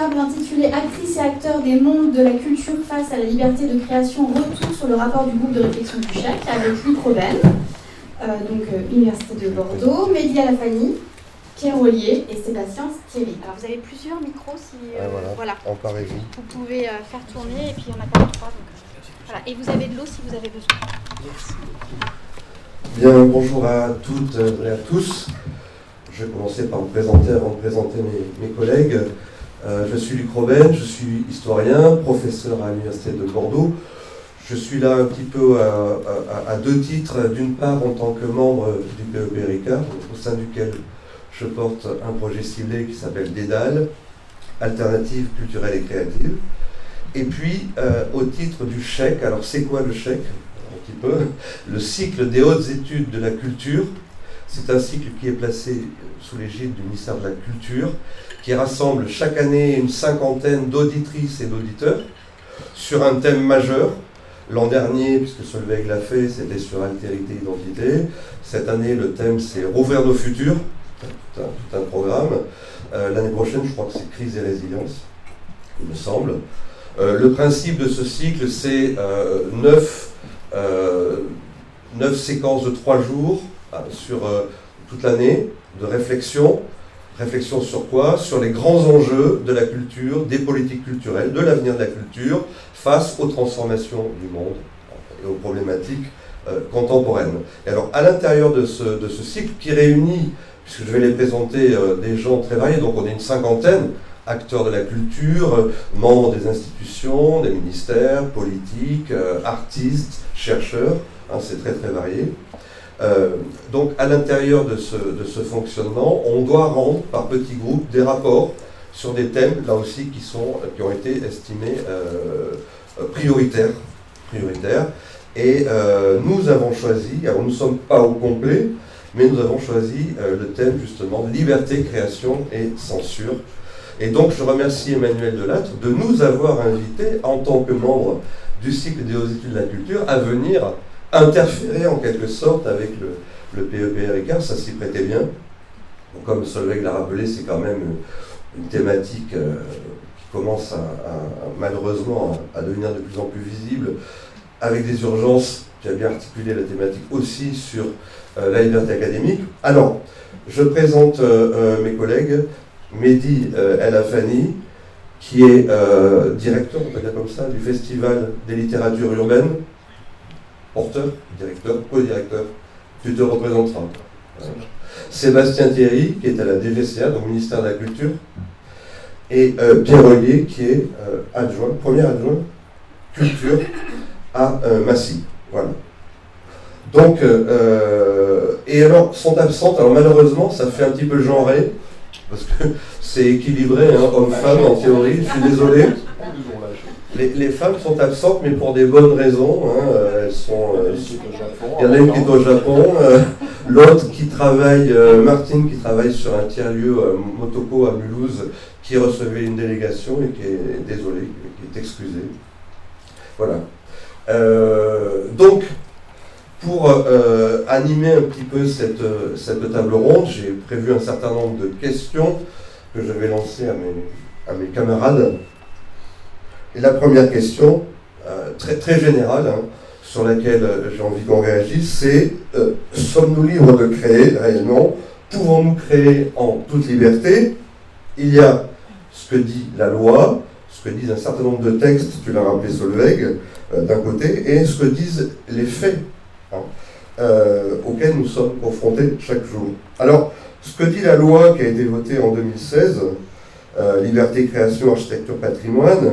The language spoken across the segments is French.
table intitulée Actrices et acteurs des mondes de la culture face à la liberté de création, retour sur le rapport du groupe de réflexion du Chèque, avec Luc Robben, Université de Bordeaux, Mehdi Alafani, Pierre Ollier et Sébastien Thierry. Alors vous avez plusieurs micros, si voilà. Emparez-vous. Vous pouvez faire tourner, et puis on n'a pas trois. Voilà. Et vous avez de l'eau si vous avez besoin. Merci. Bien, bonjour à toutes et à tous. Je vais commencer par me présenter avant de présenter mes collègues. Je suis Luc Robben, je suis historien, professeur à l'Université de Bordeaux. Je suis là un petit peu à deux titres. D'une part, en tant que membre du PEP Ricard, au sein duquel je porte un projet ciblé qui s'appelle DEDAL, Alternative culturelle et créative. Et puis, au titre du Chèque. Alors, c'est quoi le Chèque ? Un petit peu. Le cycle des hautes études de la culture. C'est un cycle qui est placé sous l'égide du ministère de la Culture, qui rassemble chaque année une cinquantaine d'auditrices et d'auditeurs sur un thème majeur. L'an dernier, puisque Solveig l'a fait, c'était sur altérité, identité. Cette année, le thème, c'est rouvrir nos futurs, tout un programme. L'année prochaine, je crois que c'est crise et résilience, il me semble. Le principe de ce cycle, c'est 9 séquences de 3 jours sur toute l'année de réflexion. Réflexion sur quoi ? Sur les grands enjeux de la culture, des politiques culturelles, de l'avenir de la culture, face aux transformations du monde et aux problématiques contemporaines. Et alors, à l'intérieur de ce cycle qui réunit, puisque je vais les présenter, des gens très variés, donc on est une cinquantaine, acteurs de la culture, membres des institutions, des ministères, politiques, artistes, chercheurs, c'est très très varié. Donc à l'intérieur de ce fonctionnement, on doit rendre par petits groupes des rapports sur des thèmes, là aussi, qui ont été estimés prioritaires. Et nous avons choisi, alors nous ne sommes pas au complet, mais nous avons choisi le thème justement liberté, création et censure. Et donc je remercie Emmanuel Delattre de nous avoir invités en tant que membre du cycle des hautes études de la culture à venir interférer en quelque sorte avec le PEP Ricard, ça s'y prêtait bien. Bon, comme Solveig l'a rappelé, c'est quand même une thématique qui commence malheureusement à devenir de plus en plus visible, avec des urgences. J'ai bien articulé la thématique aussi sur la liberté académique. Alors, je présente mes collègues. Mehdi Alafani, qui est directeur, on peut dire comme ça, du Festival des littératures urbaines, porteur, directeur, co-directeur, tu te représenteras. Sébastien Thierry, qui est à la DGCA, donc ministère de la Culture, et Pierre Ollier, qui est premier adjoint culture à Massy. Voilà. Donc, et alors, sont absentes, alors malheureusement, ça fait un petit peu genré, parce que c'est équilibré, homme-femme en théorie, je suis désolé. Les femmes sont absentes, mais pour des bonnes raisons. Elles sont. Il y en a une qui est au Japon, l'autre qui travaille, Martine, qui travaille sur un tiers-lieu Motoko à Mulhouse, qui recevait une délégation et qui est désolée, qui est excusée. Voilà. Donc, pour animer un petit peu cette table ronde, j'ai prévu un certain nombre de questions que je vais lancer à mes camarades. Et la première question, très, très générale, sur laquelle j'ai envie qu'on réagisse, c'est sommes-nous libres de créer réellement ? Pouvons-nous créer en toute liberté ? Il y a ce que dit la loi, ce que disent un certain nombre de textes, tu l'as rappelé Solveig, d'un côté, et ce que disent les faits auxquels nous sommes confrontés chaque jour. Alors, ce que dit la loi qui a été votée en 2016, Liberté, création, architecture, patrimoine,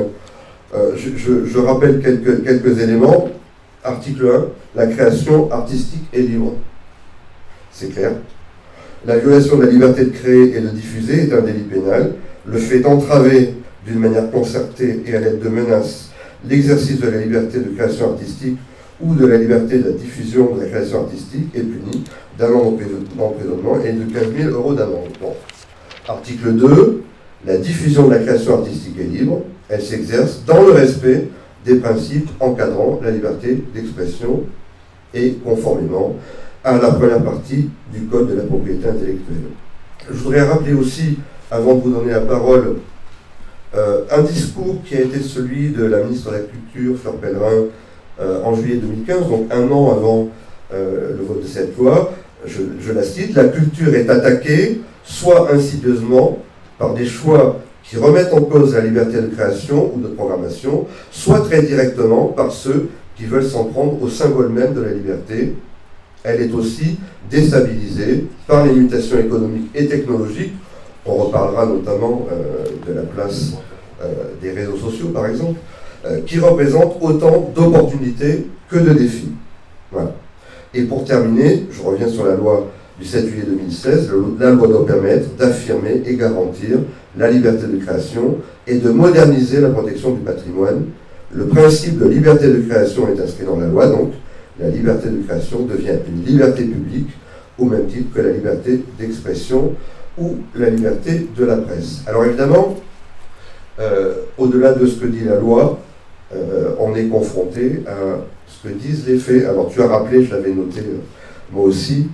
je rappelle quelques éléments. Article 1, la création artistique est libre. C'est clair. La violation de la liberté de créer et de diffuser est un délit pénal. Le fait d'entraver d'une manière concertée et à l'aide de menaces l'exercice de la liberté de création artistique ou de la liberté de la diffusion de la création artistique est puni d'un an d'emprisonnement et de 15 000 € d'amende. Bon. Article 2, la diffusion de la création artistique est libre. Elle s'exerce dans le respect des principes encadrant la liberté d'expression et conformément à la première partie du Code de la propriété intellectuelle. Je voudrais rappeler aussi, avant de vous donner la parole, Un discours qui a été celui de la ministre de la Culture, Fleur Pellerin, en juillet 2015, donc un an avant le vote de cette loi, je la cite, « La culture est attaquée, soit insidieusement, par des choix qui remettent en cause la liberté de création ou de programmation, soit très directement par ceux qui veulent s'en prendre au symbole même de la liberté. Elle est aussi déstabilisée par les mutations économiques et technologiques. » On reparlera notamment de la place des réseaux sociaux, par exemple, qui représentent autant d'opportunités que de défis. Voilà. Et pour terminer, je reviens sur la loi du 7 juillet 2016, la loi doit permettre d'affirmer et garantir la liberté de création et de moderniser la protection du patrimoine. Le principe de liberté de création est inscrit dans la loi, donc la liberté de création devient une liberté publique au même titre que la liberté d'expression ou la liberté de la presse. Alors évidemment, au-delà de ce que dit la loi, on est confronté à ce que disent les faits. Alors tu as rappelé, je l'avais noté moi aussi,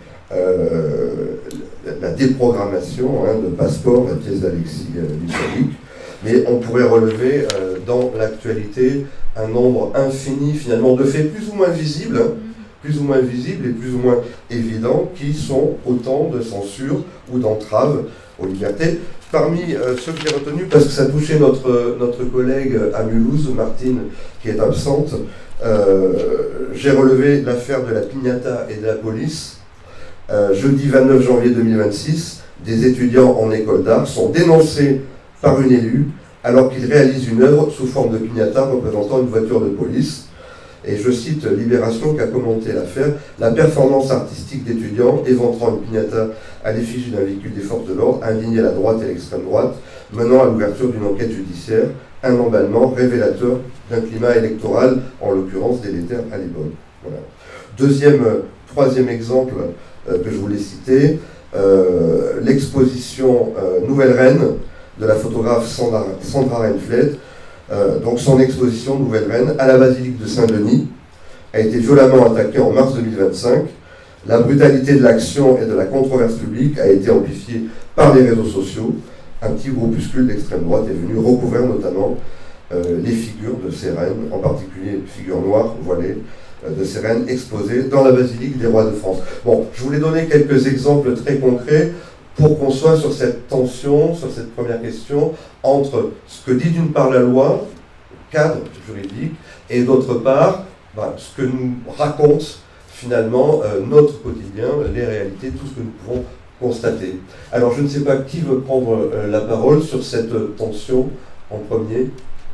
la déprogrammation de Passeport, la pièce d'Alexis Lussolic, mais on pourrait relever dans l'actualité un nombre infini finalement de faits plus ou moins visibles, et plus ou moins évidents, qui sont autant de censure ou d'entraves aux libertés. Parmi ceux que j'ai retenus, parce que ça touchait notre collègue à Mulhouse, Martine, qui est absente, j'ai relevé l'affaire de la piñata et de la police. Jeudi 29 janvier 2026, des étudiants en école d'art sont dénoncés par une élue alors qu'ils réalisent une œuvre sous forme de piñata représentant une voiture de police. Et je cite Libération qui a commenté l'affaire. La performance artistique d'étudiants éventrant une piñata à l'effigie d'un véhicule des forces de l'ordre a indigné la droite et l'extrême droite, menant à l'ouverture d'une enquête judiciaire, un emballement révélateur d'un climat électoral, en l'occurrence délétère à l'époque. Voilà. Troisième exemple que je voulais citer, l'exposition Nouvelle Reine de la photographe Sandra Reinfeldt. Donc son exposition Nouvelle Reine à la basilique de Saint-Denis a été violemment attaquée en mars 2025. La brutalité de l'action et de la controverse publique a été amplifiée par les réseaux sociaux. Un petit groupuscule d'extrême droite est venu recouvrir notamment les figures de ces reines, en particulier figures noires voilées de ces reines exposées dans la basilique des rois de France. Bon, je voulais donner quelques exemples très concrets pour qu'on soit sur cette tension, sur cette première question, entre ce que dit d'une part la loi, cadre juridique, et d'autre part, ce que nous raconte finalement notre quotidien, les réalités, tout ce que nous pouvons constater. Alors je ne sais pas qui veut prendre la parole sur cette tension en premier.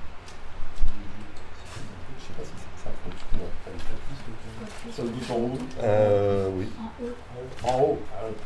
Sur le bouton rouge. Oui. En haut.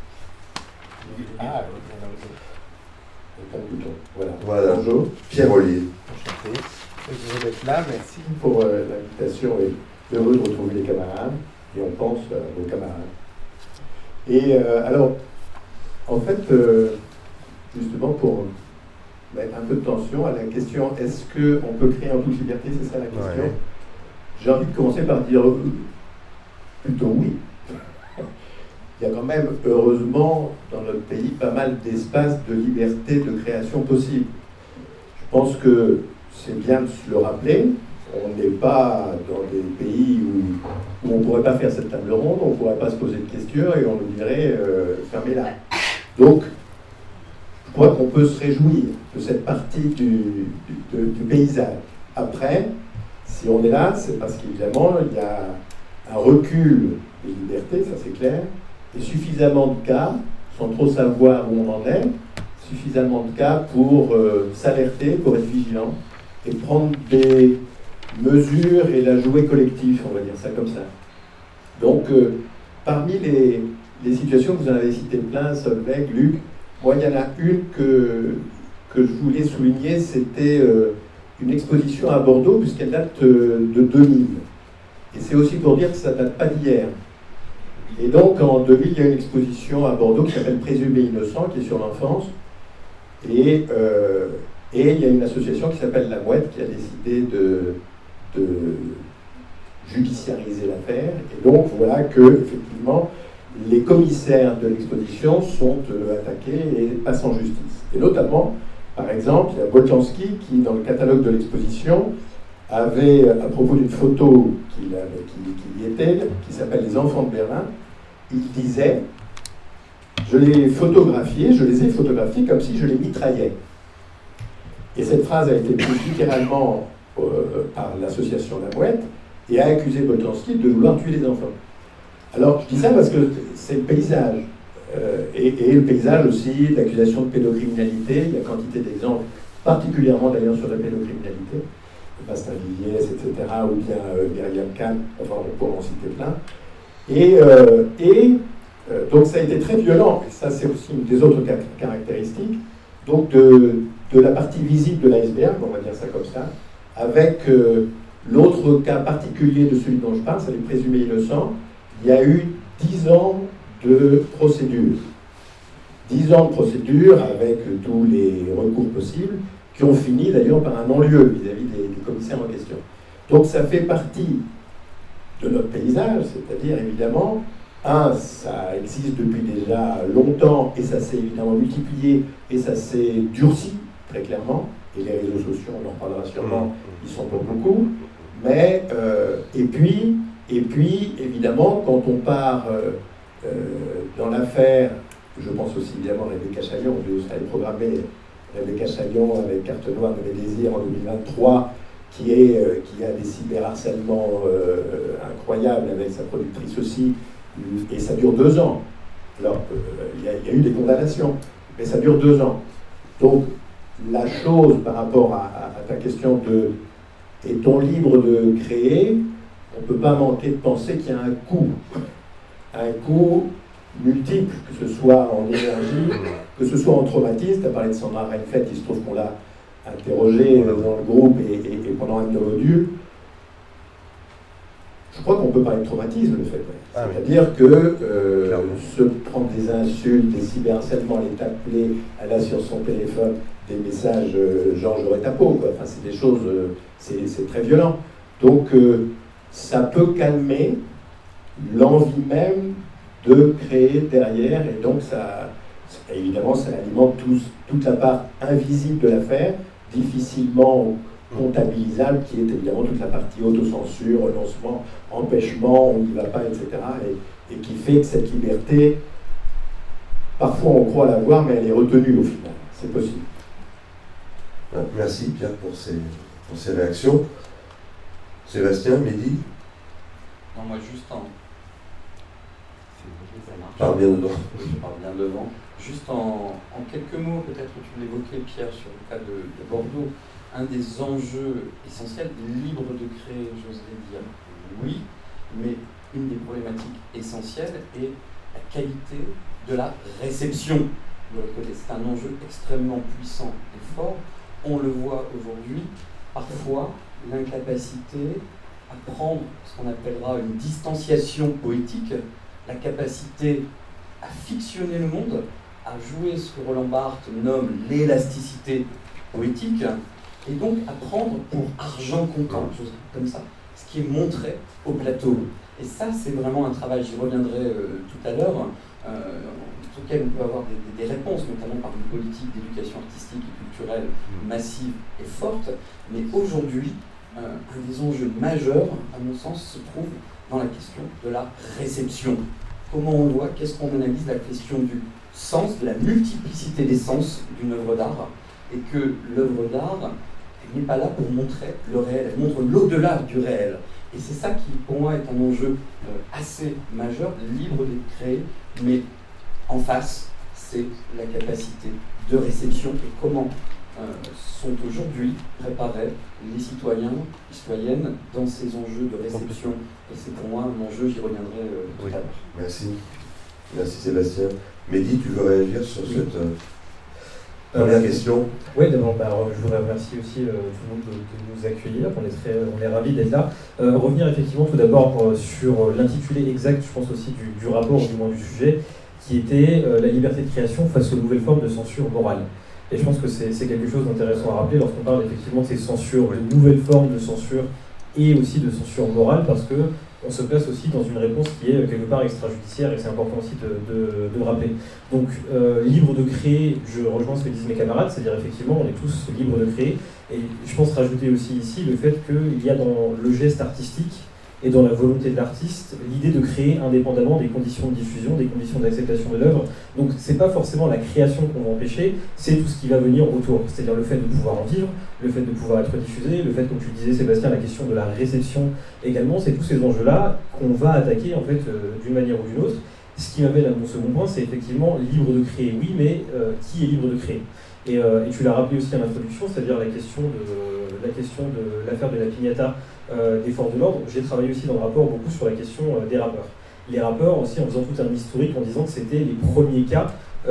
Voilà. Bonjour. Pierre Ollier. Enchanté. Heureux d'être là. Merci pour l'invitation et heureux de retrouver les camarades. Et on pense aux camarades. Et alors, en fait, justement pour mettre un peu de tension à la question est-ce qu'on peut créer en toute liberté, c'est ça la question. Ouais. J'ai envie de commencer par dire plutôt oui. Il y a quand même, heureusement, dans notre pays, pas mal d'espaces de liberté de création possible. Je pense que c'est bien de se le rappeler. On n'est pas dans des pays où on ne pourrait pas faire cette table ronde, on ne pourrait pas se poser de questions et on nous dirait fermez-la. Donc, je crois qu'on peut se réjouir de cette partie du paysage. Après, si on est là, c'est parce qu'évidemment, il y a un recul des libertés, ça c'est clair, et suffisamment de cas, sans trop savoir où on en est, suffisamment de cas pour s'alerter, pour être vigilant, et prendre des mesures et la jouer collectif, on va dire ça comme ça. Donc, parmi les situations, vous en avez cité plein, Solveig, Luc, moi il y en a une que je voulais souligner, c'était une exposition à Bordeaux, puisqu'elle date de 2000. Et c'est aussi pour dire que ça ne date pas d'hier. Et donc, en 2000, il y a une exposition à Bordeaux qui s'appelle Présumé innocent, qui est sur l'enfance. Et il y a une association qui s'appelle La Mouette, qui a décidé de judiciariser l'affaire. Et donc, voilà que, effectivement, les commissaires de l'exposition sont attaqués et passent en justice. Et notamment Par exemple, il y a Boltanski qui, dans le catalogue de l'exposition, avait, à propos d'une photo qui y était, qui s'appelle « Les enfants de Berlin », il disait « Je les ai photographiés comme si je les mitraillais ». Et cette phrase a été prise littéralement par l'association La Mouette et a accusé Boltanski de vouloir tuer les enfants. Alors, je dis ça parce que c'est le paysage. Et le paysage aussi, l'accusation de pédocriminalité, il y a quantité d'exemples, particulièrement d'ailleurs sur la pédocriminalité, Bastien Viviès, etc., ou bien Myriam Kahn, enfin on pourrait en citer plein. Donc ça a été très violent, et ça c'est aussi une des autres caractéristiques, donc de la partie visible de l'iceberg, on va dire ça comme ça, avec l'autre cas particulier de celui dont je parle, c'est les présumés innocents. Il y a eu 10 ans de procédure. 10 ans de procédure avec tous les recours possibles, qui ont fini d'ailleurs par un non-lieu vis-à-vis des commissaires en question. Donc ça fait partie de notre paysage, c'est-à-dire évidemment, ça existe depuis déjà longtemps et ça s'est évidemment multiplié et ça s'est durci très clairement, et les réseaux sociaux, on en parlera sûrement, ils sont pour beaucoup, mais et puis évidemment quand on part dans l'affaire, je pense aussi évidemment à Rebecca Chaillon, ça avait programmé Rebecca Chaillon avec Carte Noire de mes désirs en 2023, qui a des cyberharcèlements incroyables avec sa productrice aussi, et ça dure 2 ans. Alors, il y a eu des condamnations, mais ça dure 2 ans. Donc, la chose par rapport à ta question de est-on libre de créer, on ne peut pas manquer de penser qu'il y a un coût multiple, que ce soit en énergie, que ce soit en traumatisme. Tu as parlé de Sandra Reinfeldt, il se trouve qu'on l'a interrogée dans le groupe et pendant un de nos modules. Je crois qu'on peut parler de traumatisme, le fait. C'est-à-dire que se prendre des insultes, des cyberharcèlements, les t'appeler, elle a sur son téléphone des messages genre j'aurais ta peau, quoi. Enfin, c'est des choses, c'est très violent. Donc, ça peut calmer l'envie même de créer derrière, et donc évidemment, ça alimente toute la part invisible de l'affaire, difficilement comptabilisable, qui est évidemment toute la partie autocensure, renoncement, empêchement, on n'y va pas, etc. Et qui fait que cette liberté, parfois on croit l'avoir, mais elle est retenue au final. C'est possible. Merci Pierre pour ces réactions. Sébastien, Mehdi? Non, moi juste Parle bien dedans. Je parle bien devant. Juste en quelques mots, peut-être que tu l'évoquais, Pierre, sur le cas de Bordeaux, un des enjeux essentiels, libre de créer, j'oserais dire oui, mais une des problématiques essentielles est la qualité de la réception de l'autre côté. C'est un enjeu extrêmement puissant et fort. On le voit aujourd'hui, parfois, l'incapacité à prendre ce qu'on appellera une distanciation poétique, la capacité à fictionner le monde, à jouer ce que Roland Barthes nomme l'élasticité poétique, et donc à prendre pour argent comptant, chose comme ça, ce qui est montré au plateau. Et ça, c'est vraiment un travail, j'y reviendrai tout à l'heure, auquel on peut avoir des réponses, notamment par une politique d'éducation artistique et culturelle massive et forte. Mais aujourd'hui, un des enjeux majeurs, à mon sens, se trouve dans la question de la réception. Comment on voit, qu'est-ce qu'on analyse, la question du sens, de la multiplicité des sens d'une œuvre d'art, et que l'œuvre d'art n'est pas là pour montrer le réel, elle montre l'au-delà du réel. Et c'est ça qui, pour moi, est un enjeu assez majeur, libre d'être créé, mais en face, c'est la capacité de réception et comment sont aujourd'hui préparés les citoyens, les citoyennes dans ces enjeux de réception. Et c'est pour moi un enjeu, j'y reviendrai tout à l'heure. Merci. Merci Sébastien. Mehdi, tu veux réagir sur cette première question? Oui, d'abord, je voudrais remercier aussi tout le monde de nous accueillir. On est ravis d'être là. Revenir effectivement tout d'abord sur l'intitulé exact, je pense aussi du rapport, du moins du sujet, qui était la liberté de création face aux nouvelles formes de censure morale. Et je pense que c'est quelque chose d'intéressant à rappeler lorsqu'on parle effectivement de ces censures, de nouvelles formes de censure et aussi de censure morale, parce que on se place aussi dans une réponse qui est quelque part extrajudiciaire, et c'est important aussi de le rappeler. Donc, libre de créer, je rejoins ce que disent mes camarades, c'est-à-dire effectivement, on est tous libres de créer, et je pense rajouter aussi ici le fait qu'il y a dans le geste artistique et dans la volonté de l'artiste, l'idée de créer indépendamment des conditions de diffusion, des conditions d'acceptation de l'œuvre. Donc c'est pas forcément la création qu'on va empêcher, c'est tout ce qui va venir autour. C'est-à-dire le fait de pouvoir en vivre, le fait de pouvoir être diffusé, le fait, comme tu disais Sébastien, la question de la réception également, c'est tous ces enjeux-là qu'on va attaquer en fait d'une manière ou d'une autre. Ce qui m'amène à mon second point, c'est effectivement libre de créer, oui, mais qui est libre de créer ? Et tu l'as rappelé aussi en introduction, c'est-à-dire la question de l'affaire de la piñata des forces de l'ordre. J'ai travaillé aussi dans le rapport beaucoup sur la question des rappeurs. Les rappeurs aussi, en faisant tout un historique, en disant que c'était les premiers cas, en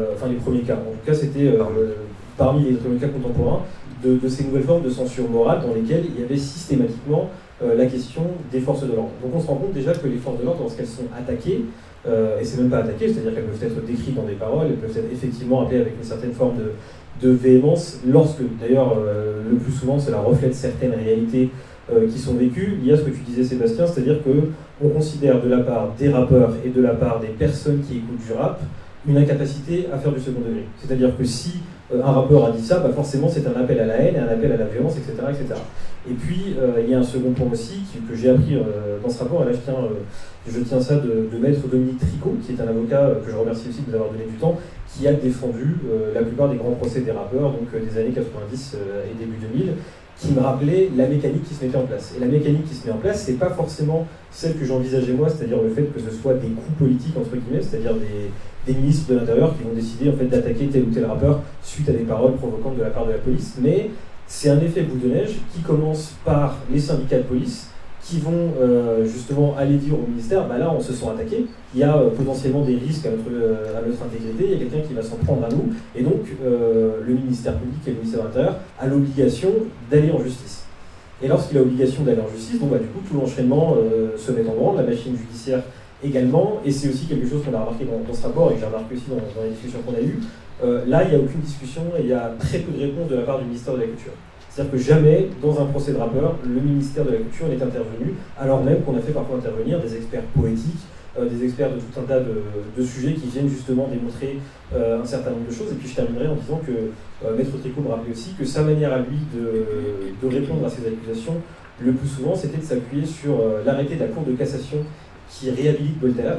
tout cas c'était parmi les premiers cas contemporains de ces nouvelles formes de censure morale dans lesquelles il y avait systématiquement la question des forces de l'ordre. Donc on se rend compte déjà que les forces de l'ordre, lorsqu'elles sont attaquées, et c'est même pas attaquées, c'est-à-dire qu'elles peuvent être décrites dans des paroles, elles peuvent être effectivement appelées avec une certaine forme de véhémence, lorsque d'ailleurs le plus souvent cela reflète certaines réalités qui sont vécues. Il y a ce que tu disais Sébastien, c'est-à-dire qu'on considère de la part des rappeurs et de la part des personnes qui écoutent du rap une incapacité à faire du second degré. C'est-à-dire que si un rappeur a dit ça, forcément c'est un appel à la haine, un appel à la violence, etc. etc. Et puis il y a un second point aussi que j'ai appris dans ce rapport, et là je tiens ça de maître Dominique Tricot, qui est un avocat que je remercie aussi de nous avoir donné du temps, qui a défendu la plupart des grands procès des rappeurs, donc des années 90 et début 2000, qui me rappelait la mécanique qui se mettait en place. Et la mécanique qui se met en place, c'est pas forcément celle que j'envisageais moi, c'est-à-dire le fait que ce soit des coups politiques, entre guillemets, c'est-à-dire des ministres de l'Intérieur qui vont décider en fait, d'attaquer tel ou tel rappeur suite à des paroles provocantes de la part de la police, mais c'est un effet boule de neige qui commence par les syndicats de police, qui vont justement aller dire au ministère, là on se sent attaqué, il y a potentiellement des risques à notre intégrité, il y a quelqu'un qui va s'en prendre à nous, et donc le ministère public et le ministère de l'Intérieur a l'obligation d'aller en justice. Et lorsqu'il a l'obligation d'aller en justice, du coup tout l'enchaînement se met en branle, la machine judiciaire également, et c'est aussi quelque chose qu'on a remarqué dans ce rapport, et que j'ai remarqué aussi dans les discussions qu'on a eues. Là il n'y a aucune discussion, et il y a très peu de réponses de la part du ministère de la Culture. C'est-à-dire que jamais, dans un procès de rappeur, le ministère de la Culture n'est intervenu, alors même qu'on a fait parfois intervenir des experts poétiques, des experts de tout un tas de sujets qui viennent justement démontrer un certain nombre de choses. Et puis je terminerai en disant que Maître Tricot me rappelait aussi que sa manière à lui de répondre à ces accusations, le plus souvent, c'était de s'appuyer sur l'arrêté de la Cour de cassation qui réhabilite Baudelaire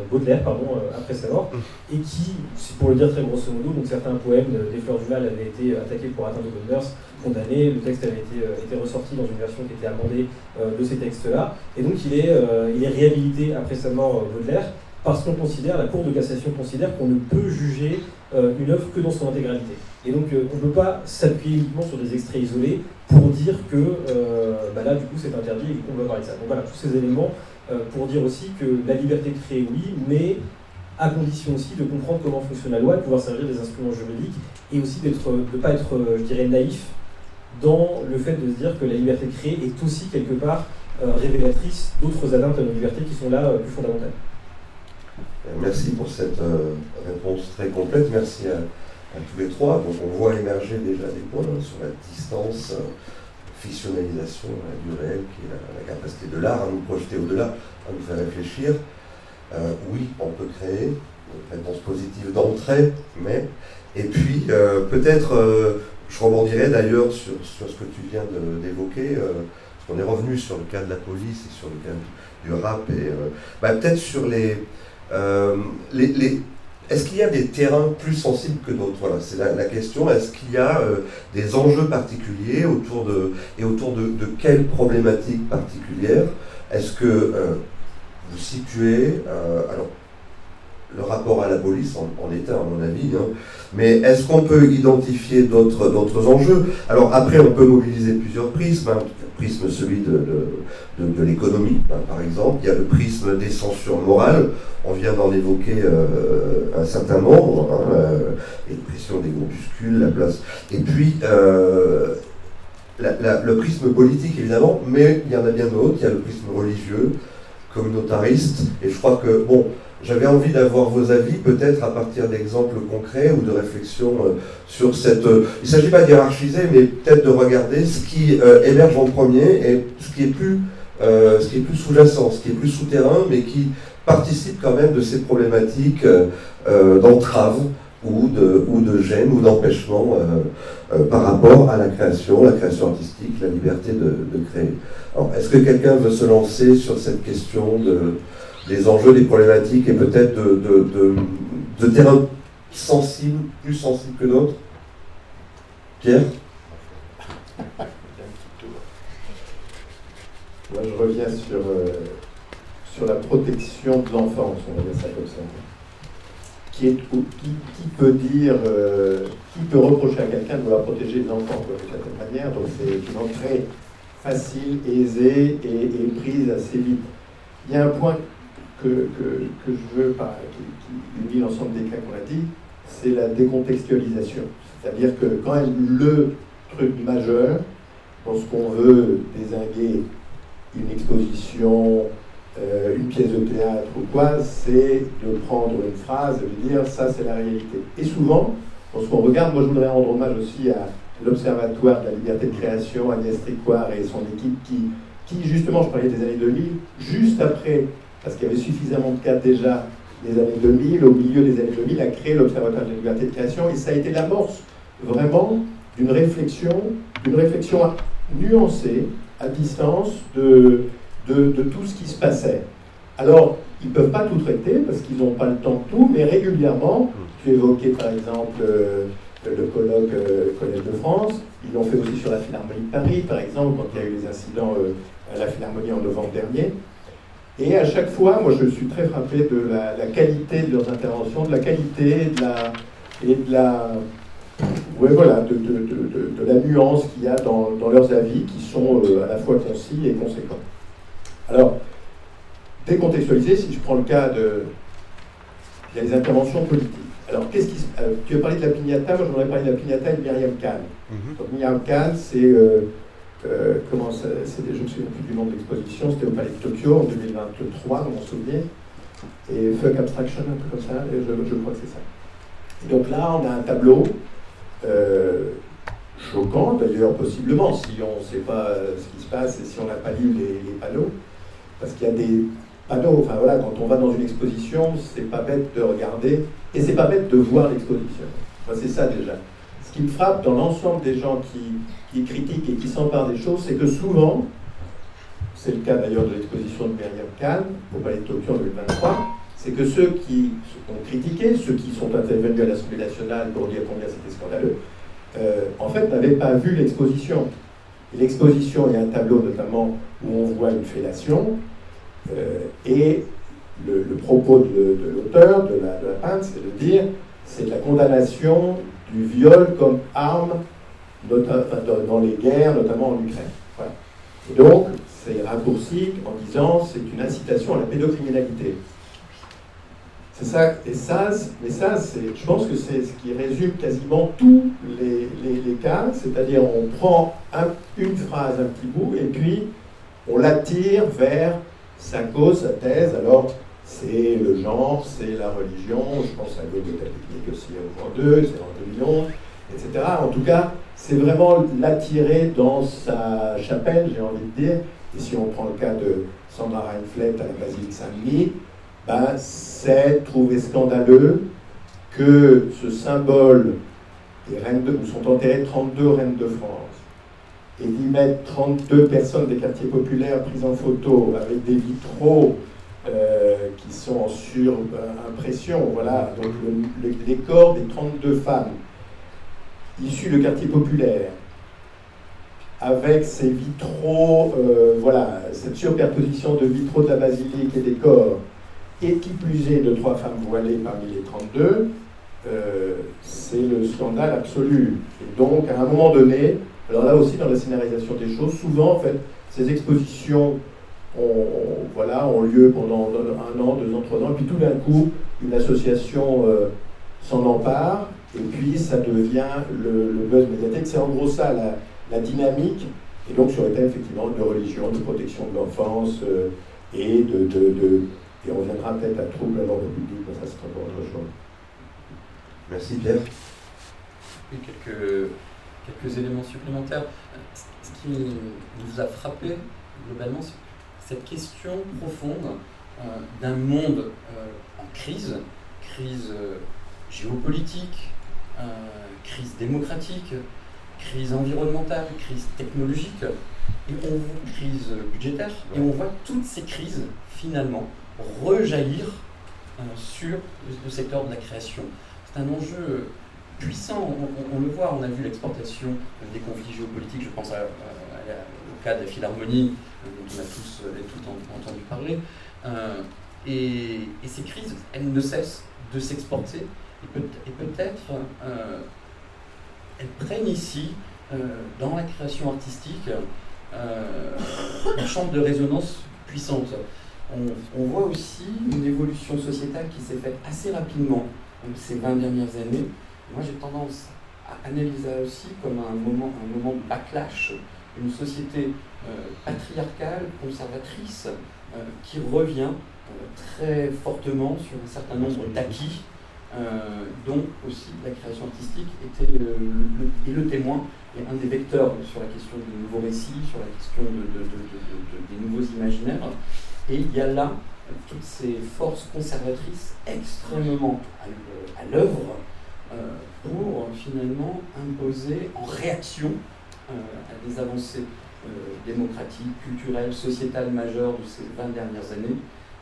après sa mort, et qui, pour le dire très grosso modo, donc certains poèmes des Fleurs du Mal avaient été attaqués pour atteinte aux bonnes mœurs, condamnés, le texte avait été ressorti dans une version qui était amendée de ces textes-là, et donc il est réhabilité après sa mort Baudelaire, parce qu'on considère, la Cour de cassation considère qu'on ne peut juger une œuvre que dans son intégralité. Et donc on ne peut pas s'appuyer uniquement sur des extraits isolés pour dire que là du coup c'est interdit et qu'on va parler de ça. Donc voilà, tous ces éléments pour dire aussi que la liberté de créer, oui, mais à condition aussi de comprendre comment fonctionne la loi, de pouvoir servir des instruments juridiques, et aussi de ne pas être, je dirais, naïf dans le fait de se dire que la liberté de créer est aussi quelque part révélatrice d'autres atteintes à nos libertés qui sont là plus fondamentales. Merci pour cette réponse très complète. Merci à tous les trois. Donc on voit émerger déjà des points sur la distance, fictionnalisation du réel, qui est la capacité de l'art à nous projeter au-delà, à nous faire réfléchir. Oui, on peut créer une réponse positive d'entrée, mais... Et puis, peut-être, je rebondirai d'ailleurs sur ce que tu viens d'évoquer, parce qu'on est revenu sur le cas de la police et sur le cas du rap, et peut-être sur les est-ce qu'il y a des terrains plus sensibles que d'autres? Voilà, c'est la question. Est-ce qu'il y a des enjeux particuliers autour de quelles problématiques particulières? Est-ce que vous situez alors le rapport à la police en est un, à mon avis, mais est-ce qu'on peut identifier d'autres enjeux? Alors après, on peut mobiliser plusieurs prismes. Le prisme, celui de l'économie, par exemple. Il y a le prisme des censures morales. On vient d'en évoquer un certain nombre. Les pressions des groupuscules, la place. Et puis, le prisme politique, évidemment, mais il y en a bien d'autres. Il y a le prisme religieux, communautariste. Et je crois que, j'avais envie d'avoir vos avis, peut-être à partir d'exemples concrets ou de réflexions sur cette... il ne s'agit pas de hiérarchiser, mais peut-être de regarder ce qui émerge en premier et ce qui est plus ce qui est plus sous-jacent, ce qui est plus souterrain, mais qui participe quand même de ces problématiques d'entrave ou de gêne ou d'empêchement par rapport à la création artistique, la liberté de créer. Alors, est-ce que quelqu'un veut se lancer sur cette question des enjeux, des problématiques et peut-être de terrains sensibles, plus sensibles que d'autres? Pierre? Moi, je reviens sur la protection de l'enfance, on va dire ça comme ça. Qui peut reprocher à quelqu'un de vouloir protéger les enfants d'une certaine manière. Donc c'est une entrée facile, aisée et prise assez vite. Il y a un point que je veux, qui unit l'ensemble des cas qu'on a dit, c'est la décontextualisation. C'est-à-dire que quand même le truc majeur, lorsqu'on veut dézinguer une exposition, une pièce de théâtre ou quoi, c'est de prendre une phrase et de dire ça c'est la réalité. Et souvent, lorsqu'on regarde, moi je voudrais rendre hommage aussi à l'Observatoire de la liberté de création, Agnès Tricoire et son équipe qui justement, je parlais des années 2000, juste après, parce qu'il y avait suffisamment de cas déjà des années 2000, au milieu des années 2000, a créé l'Observatoire de la liberté de création et ça a été l'amorce vraiment d'une réflexion nuancée, à distance de tout ce qui se passait. Alors, ils ne peuvent pas tout traiter parce qu'ils n'ont pas le temps de tout, mais régulièrement, tu évoquais par exemple le colloque Collège de France, ils l'ont fait aussi sur la Philharmonie de Paris, par exemple, quand il y a eu les incidents à la Philharmonie en novembre dernier. Et à chaque fois, moi je suis très frappé de la qualité de leurs interventions, de la qualité de la nuance qu'il y a dans leurs avis qui sont à la fois concis et conséquents. Alors, décontextualiser, si je prends le cas il y a les interventions politiques. Alors, tu as parlé de la piñata, moi je voudrais parler de la piñata et de Myriam Khan. Donc, Myriam Khan, c'est, je ne me souviens plus du nom de l'exposition, c'était au Palais de Tokyo en 2023, dans mon souvenir, et Fuck Abstraction, un peu comme ça, et je crois que c'est ça. Et donc là, on a un tableau choquant, d'ailleurs, possiblement, si on ne sait pas ce qui se passe et si on n'a pas lu les panneaux, parce qu'il y a des panneaux, enfin voilà, quand on va dans une exposition, c'est pas bête de regarder, et c'est pas bête de voir l'exposition. Moi, c'est ça déjà. Ce qui me frappe dans l'ensemble des gens qui critiquent et qui s'emparent des choses, c'est que souvent, c'est le cas d'ailleurs de l'exposition de Myriam Khan au Palais de Tokyo en 2023, c'est que ceux qui ont critiqué, ceux qui sont intervenus à l'Assemblée nationale pour dire combien c'était scandaleux, en fait n'avaient pas vu l'exposition. Et l'exposition, il y a un tableau notamment où on voit une fellation, et le propos de l'auteur, de la peintre, c'est de dire c'est de la condamnation du viol comme arme dans les guerres, notamment en Ukraine. Voilà. Et donc, c'est raccourci en disant c'est une incitation à la pédocriminalité. C'est ça, je pense que c'est ce qui résume quasiment tous les cas, c'est-à-dire on prend une phrase, un petit bout, et puis on l'attire vers sa cause, sa thèse. Alors, c'est le genre, c'est la religion, je pense à Godot technique aussi au 2, c'est en 2011, etc. En tout cas, c'est vraiment l'attirer dans sa chapelle, j'ai envie de dire. Et si on prend le cas de Sandra Reinfeldt à la basilique Saint-Denis, c'est trouver scandaleux que ce symbole des reines où sont enterrées 32 reines de France et d'y mettre 32 personnes des quartiers populaires prises en photo avec des vitraux qui sont en surimpression, voilà, donc les corps des 32 femmes issues de quartiers populaires avec ces vitraux, voilà, cette superposition de vitraux de la basilique et des corps, et qui plus est de 3 femmes voilées parmi les 32, c'est le scandale absolu. Et donc, à un moment donné, alors là aussi dans la scénarisation des choses, souvent, en fait, ces expositions ont lieu pendant 1 an, 2 ans, 3 ans, et puis tout d'un coup, une association s'en empare, et puis ça devient le buzz médiatique. C'est en gros ça, la dynamique, et donc sur les thèmes, effectivement, de religion, de protection de l'enfance, et et on reviendra peut-être à trouble à l'ordre public, mais ça c'est encore autre chose. Merci Pierre. Oui, quelques éléments supplémentaires. Ce qui nous a frappé, globalement, c'est cette question profonde d'un monde en crise géopolitique, crise démocratique, crise environnementale, crise technologique, crise budgétaire, et on voit toutes ces crises finalement rejaillir sur le secteur de la création. C'est un enjeu puissant, on le voit, on a vu l'exportation des conflits géopolitiques, je pense au cas de la Philharmonie, dont on a tous et toutes entendu parler, et ces crises, elles ne cessent de s'exporter, et peut-être elles prennent ici, dans la création artistique, une chambre de résonance puissante. On voit aussi une évolution sociétale qui s'est faite assez rapidement ces 20 dernières années. Moi, j'ai tendance à analyser ça aussi comme un moment de backlash, une société patriarcale, conservatrice, qui revient très fortement sur un certain nombre d'acquis, dont aussi la création artistique était le témoin et un des vecteurs sur la question des nouveaux récits, sur la question des nouveaux imaginaires. Et il y a là toutes ces forces conservatrices extrêmement à l'œuvre pour finalement imposer en réaction à des avancées démocratiques, culturelles, sociétales majeures de ces 20 dernières années,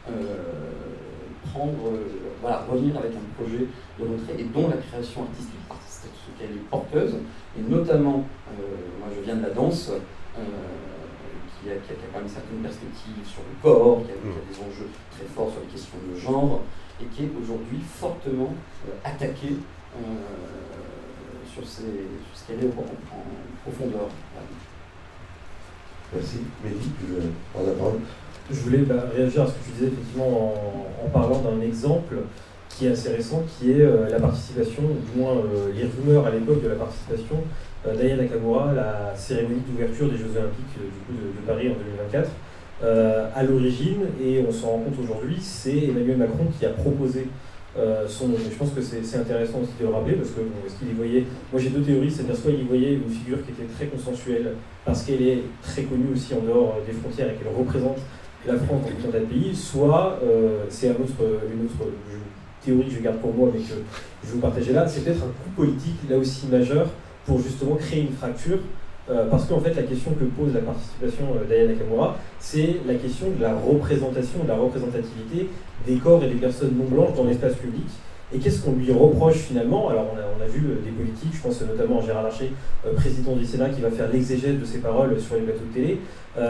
revenir avec un projet de retrait et dont la création artistique, c'est ce qu'elle est porteuse, et notamment, moi je viens de la danse, qui a quand même certaines perspectives sur le corps, qui a des enjeux très forts sur les questions de genre, et qui est aujourd'hui fortement attaquée sur ce qu'elle est en profondeur. Merci. Mehdi, tu veux prendre la parole ? Je voulais réagir à ce que tu disais effectivement en parlant d'un exemple qui est assez récent, qui est la participation, ou du moins les rumeurs à l'époque de la participation d'Aya Nakamura à la cérémonie d'ouverture des Jeux Olympiques de Paris en 2024. À l'origine, et on s'en rend compte aujourd'hui, c'est Emmanuel Macron qui a proposé son nom. Je pense que c'est intéressant aussi de le rappeler parce que est-ce qu'il y voyait, moi j'ai deux théories, c'est-à-dire soit il y voyait une figure qui était très consensuelle parce qu'elle est très connue aussi en dehors des frontières et qu'elle représente la France dans tout un tas de pays, soit c'est une autre théorie que je garde pour moi mais que je vais vous partager là, c'est peut-être un coup politique là aussi majeur pour justement créer une fracture. Parce qu'en fait, la question que pose la participation d'Aya Nakamura, c'est la question de la représentation, de la représentativité des corps et des personnes non blanches dans l'espace public. Et qu'est-ce qu'on lui reproche finalement ? Alors on a vu des politiques, je pense notamment à Gérard Larcher, président du Sénat, qui va faire l'exégèse de ses paroles sur les plateaux de télé.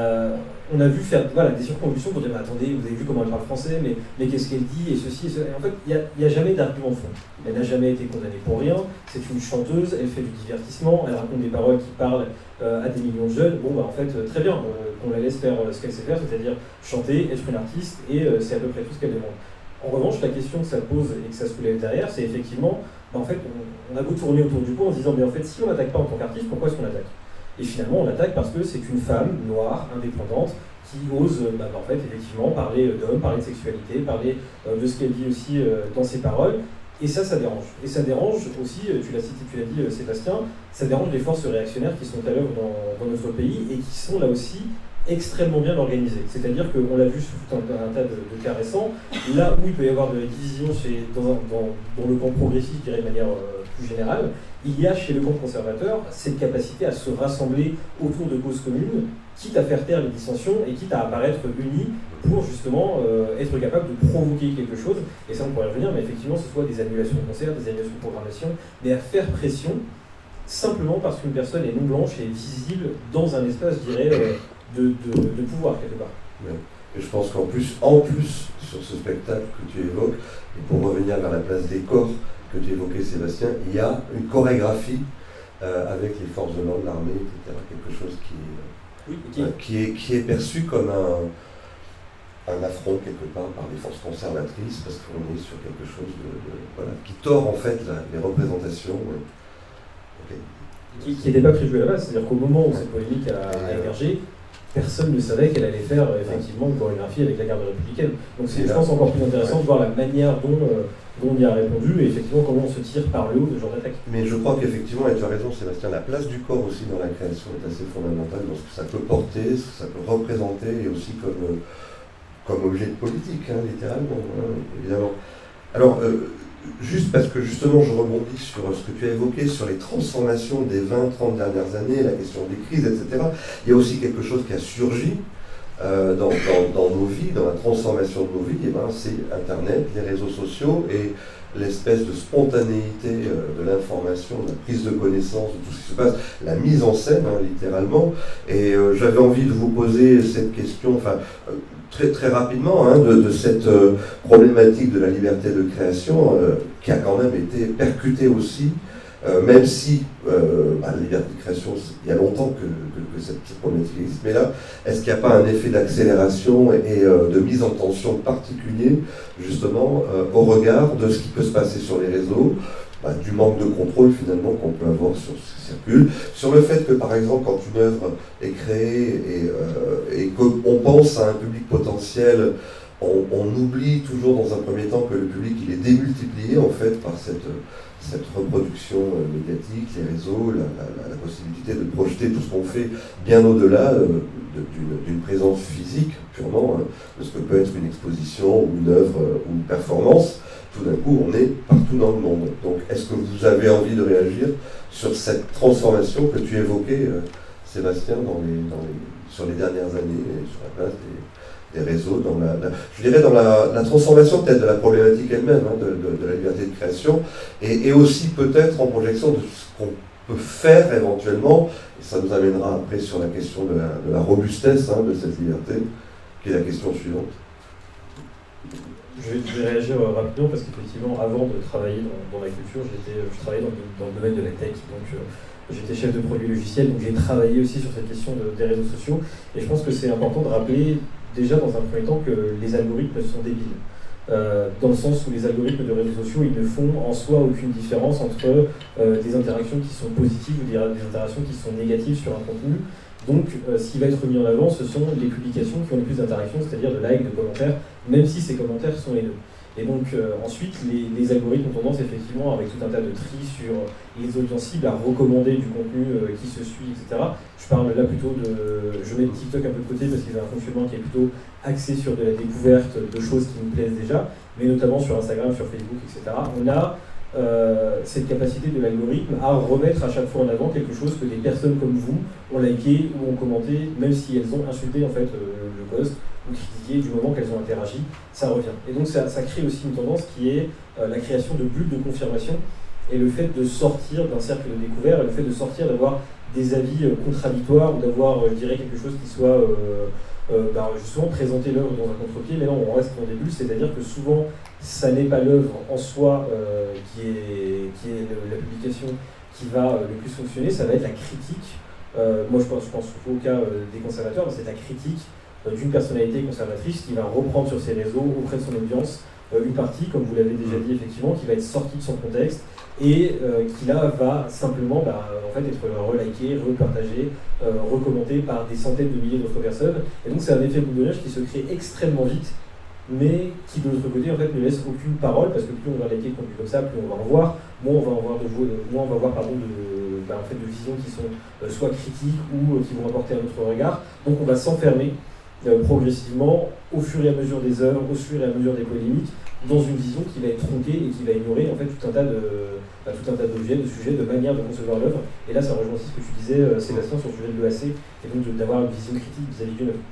On a vu faire des circonvolutions pour dire « attendez, vous avez vu comment elle parle français, mais qu'est-ce qu'elle dit ?» et ceci et cela. Et en fait, il n'y a jamais d'argument de fond. Elle n'a jamais été condamnée pour rien, c'est une chanteuse, elle fait du divertissement, elle raconte des paroles qui parlent à des millions de jeunes. En fait, très bien, qu'on la laisse faire ce qu'elle sait faire, c'est-à-dire chanter, être une artiste, et c'est à peu près tout ce qu'elle demande. En revanche, la question que ça pose et que ça soulève derrière, c'est effectivement, en fait, on a beau tourner autour du pot en se disant, mais en fait, si on n'attaque pas en tant qu'artiste, pourquoi est-ce qu'on attaque ? Et finalement, on attaque parce que c'est une femme noire, indépendante, qui ose, en fait, effectivement, parler d'homme, parler de sexualité, parler de ce qu'elle dit aussi dans ses paroles. Et ça dérange. Et ça dérange aussi, tu l'as dit Sébastien, ça dérange les forces réactionnaires qui sont à l'œuvre dans notre pays et qui sont là aussi extrêmement bien organisées. C'est-à-dire qu'on l'a vu sur tout un tas de cas récents, là où il peut y avoir de la division dans le camp progressiste, je dirais de manière plus générale, il y a chez le camp conservateur cette capacité à se rassembler autour de causes communes, quitte à faire taire les dissensions et quitte à apparaître unis pour justement être capable de provoquer quelque chose. Et ça, on pourrait revenir, mais effectivement, ce soit des annulations de concerts, des annulations de programmation, mais à faire pression simplement parce qu'une personne est non blanche et visible dans un espace, je dirais, de pouvoir quelque part. Ouais. Et je pense qu'en plus, sur ce spectacle que tu évoques, et pour revenir vers la place des corps que tu évoquais Sébastien, il y a une chorégraphie avec les forces de l'ordre, l'armée, etc. Quelque chose qui est perçu comme un affront quelque part par les forces conservatrices parce qu'on est sur quelque chose qui tord en fait les représentations. Qui n'était pas prévu à la base, c'est-à-dire qu'au moment où cette polémique a émergé, personne ne savait qu'elle allait faire effectivement une chorégraphie avec la garde républicaine. Donc c'est, je pense, encore plus intéressant de voir la manière dont on y a répondu et effectivement comment on se tire par le haut de ce genre d'attaque. Mais je crois qu'effectivement, et tu as raison Sébastien, la place du corps aussi dans la création est assez fondamentale dans ce que ça peut porter, ce que ça peut représenter et aussi comme objet de politique, hein, littéralement, évidemment. Alors, juste parce que justement je rebondis sur ce que tu as évoqué, sur les transformations des 20-30 dernières années, la question des crises, etc. Il y a aussi quelque chose qui a surgi dans nos vies, dans la transformation de nos vies, et ben, c'est Internet, les réseaux sociaux et l'espèce de spontanéité de l'information, de la prise de connaissance de tout ce qui se passe, la mise en scène, hein, littéralement. Et j'avais envie de vous poser cette question, très, très rapidement, hein, de cette problématique de la liberté de création qui a quand même été percutée aussi, même si la liberté de création, il y a longtemps que cette problématique existe, mais là, est-ce qu'il n'y a pas un effet d'accélération et de mise en tension particulier, justement, au regard de ce qui peut se passer sur les réseaux, du manque de contrôle finalement qu'on peut avoir sur ce qui circule, sur le fait que par exemple quand une œuvre est créée et qu'on pense à un public potentiel, on oublie toujours dans un premier temps que le public il est démultiplié en fait par cette reproduction médiatique, les réseaux, la possibilité de projeter tout ce qu'on fait bien au-delà d'une présence physique purement, de ce que peut être une exposition ou une œuvre ou une performance. Tout d'un coup, on est partout dans le monde. Donc, est-ce que vous avez envie de réagir sur cette transformation que tu évoquais, Sébastien, sur les dernières années, et sur la place des réseaux, je dirais dans la transformation peut-être de la problématique elle-même, hein, de la liberté de création, et aussi peut-être en projection de ce qu'on peut faire éventuellement, et ça nous amènera après sur la question de la robustesse, hein, de cette liberté, qui est la question suivante. Je vais réagir rapidement parce qu'effectivement, avant de travailler dans la culture, je travaillais dans le domaine de la tech, donc j'étais chef de produit logiciel, donc j'ai travaillé aussi sur cette question des réseaux sociaux, et je pense que c'est important de rappeler déjà dans un premier temps que les algorithmes sont débiles. Dans le sens où les algorithmes de réseaux sociaux, ils ne font en soi aucune différence entre des interactions qui sont positives ou des interactions qui sont négatives sur un contenu. Donc, ce qui va être mis en avant, ce sont les publications qui ont le plus d'interactions, c'est-à-dire de likes, de commentaires, même si ces commentaires sont haineux. Et donc, ensuite, les algorithmes ont tendance, effectivement, avec tout un tas de tri sur les audiences cibles, à recommander du contenu qui se suit, etc. Je parle là plutôt je mets TikTok un peu de côté parce qu'ils ont un fonctionnement qui est plutôt axé sur de la découverte de choses qui nous plaisent déjà, mais notamment sur Instagram, sur Facebook, etc. On a cette capacité de l'algorithme à remettre à chaque fois en avant quelque chose que des personnes comme vous ont liké ou ont commenté, même si elles ont insulté en fait le post ou critiqué du moment qu'elles ont interagi, ça revient. Et donc ça crée aussi une tendance qui est la création de bulles de confirmation et le fait de sortir d'un cercle de découvert et le fait de sortir, d'avoir des avis contradictoires ou d'avoir, je dirais, quelque chose qui soit justement présenter l'œuvre dans un contre-pied, mais non, on reste dans des bulles, c'est-à-dire que souvent, ça n'est pas l'œuvre en soi qui est la publication qui va le plus fonctionner, ça va être la critique. Moi, je pense au cas des conservateurs, c'est la critique d'une personnalité conservatrice qui va reprendre sur ses réseaux, auprès de son audience, une partie, comme vous l'avez déjà dit effectivement, qui va être sortie de son contexte et qui là va simplement en fait, être reliké, repartagé, recommenté par des centaines de milliers d'autres personnes. Et donc c'est un effet boule de neige qui se crée extrêmement vite, mais qui de l'autre côté en fait ne laisse aucune parole, parce que plus on va liker le contenu comme ça, plus on va en voir, moins on va avoir de visions qui sont soit critiques ou qui vont apporter un autre regard. Donc on va s'enfermer progressivement au fur et à mesure des œuvres, au fur et à mesure des polémiques, dans une vision qui va être tronquée et qui va ignorer en fait tout un tas d'objets, de sujets, de manières de concevoir l'œuvre. Et là, ça rejoint aussi ce que tu disais, Sébastien, sur le sujet de l'EAC, et donc d'avoir une vision critique vis-à-vis d'une œuvre.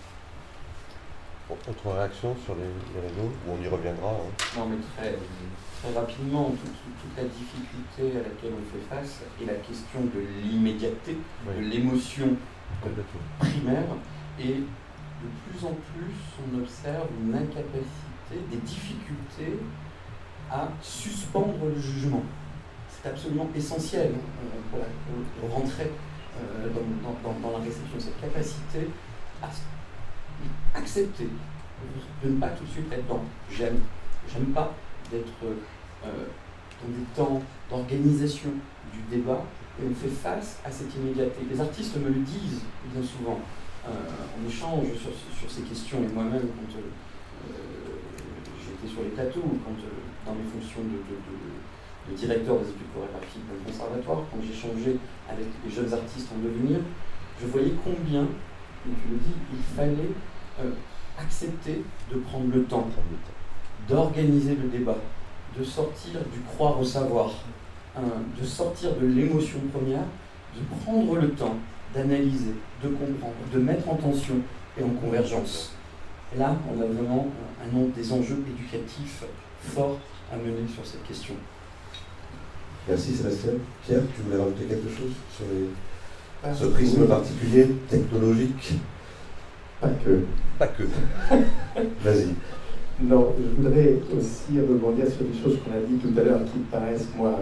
Autre réaction sur les réseaux, où on y reviendra. Hein. Non, mais très rapidement, toute la difficulté à laquelle on fait face est la question de l'immédiateté, de l'émotion primaire, et de plus en plus on observe une incapacité, des difficultés à suspendre le jugement. C'est absolument essentiel pour rentrer dans la réception, cette capacité à accepter de ne pas tout de suite être dans j'aime pas, d'être dans des temps d'organisation du débat, et on fait face à cette immédiateté. Les artistes me le disent bien souvent. on échange sur ces questions. Et moi-même, quand j'étais sur les plateaux, quand dans mes fonctions de directeur des études chorégraphiques dans le conservatoire, quand j'échangeais avec les jeunes artistes en devenir, je voyais combien, et tu le dis, il fallait accepter de prendre le temps, d'organiser le débat, de sortir du croire au savoir, de sortir de l'émotion première, de prendre le temps d'analyser, de comprendre, de mettre en tension et en convergence. Et là, on a vraiment des enjeux éducatifs forts à mener sur cette question. Merci Sébastien. Pierre, tu voulais rajouter quelque chose sur ce prisme particulier, technologique? Pas que. Vas-y. Non, je voudrais aussi rebondir sur des choses qu'on a dit tout à l'heure qui paraissent, moi,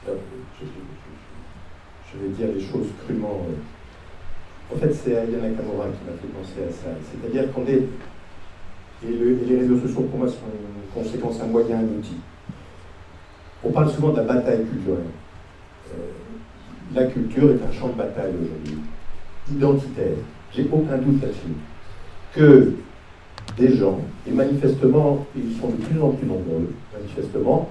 je vais dire les choses crûment. En fait, c'est Aya Nakamura qui m'a fait penser à ça. C'est-à-dire qu'on est. Et les réseaux sociaux, pour moi, sont une conséquence, un moyen, un outil. On parle souvent de la bataille culturelle. La culture est un champ de bataille aujourd'hui, identitaire. J'ai aucun doute là-dessus. Que des gens, et manifestement, ils sont de plus en plus nombreux, manifestement,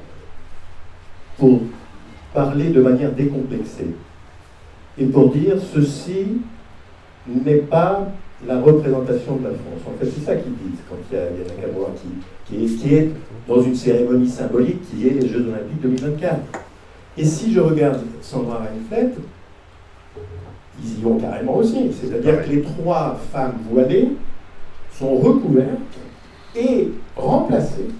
pour parler de manière décomplexée. Et pour dire ceci n'est pas la représentation de la France. En fait, c'est ça qu'ils disent quand il y a Nakamura qui est dans une cérémonie symbolique qui est les Jeux Olympiques 2024. Et si je regarde Sandra Reinfeldt, ils y vont carrément aussi. C'est-à-dire que les 3 femmes voilées sont recouvertes et remplacées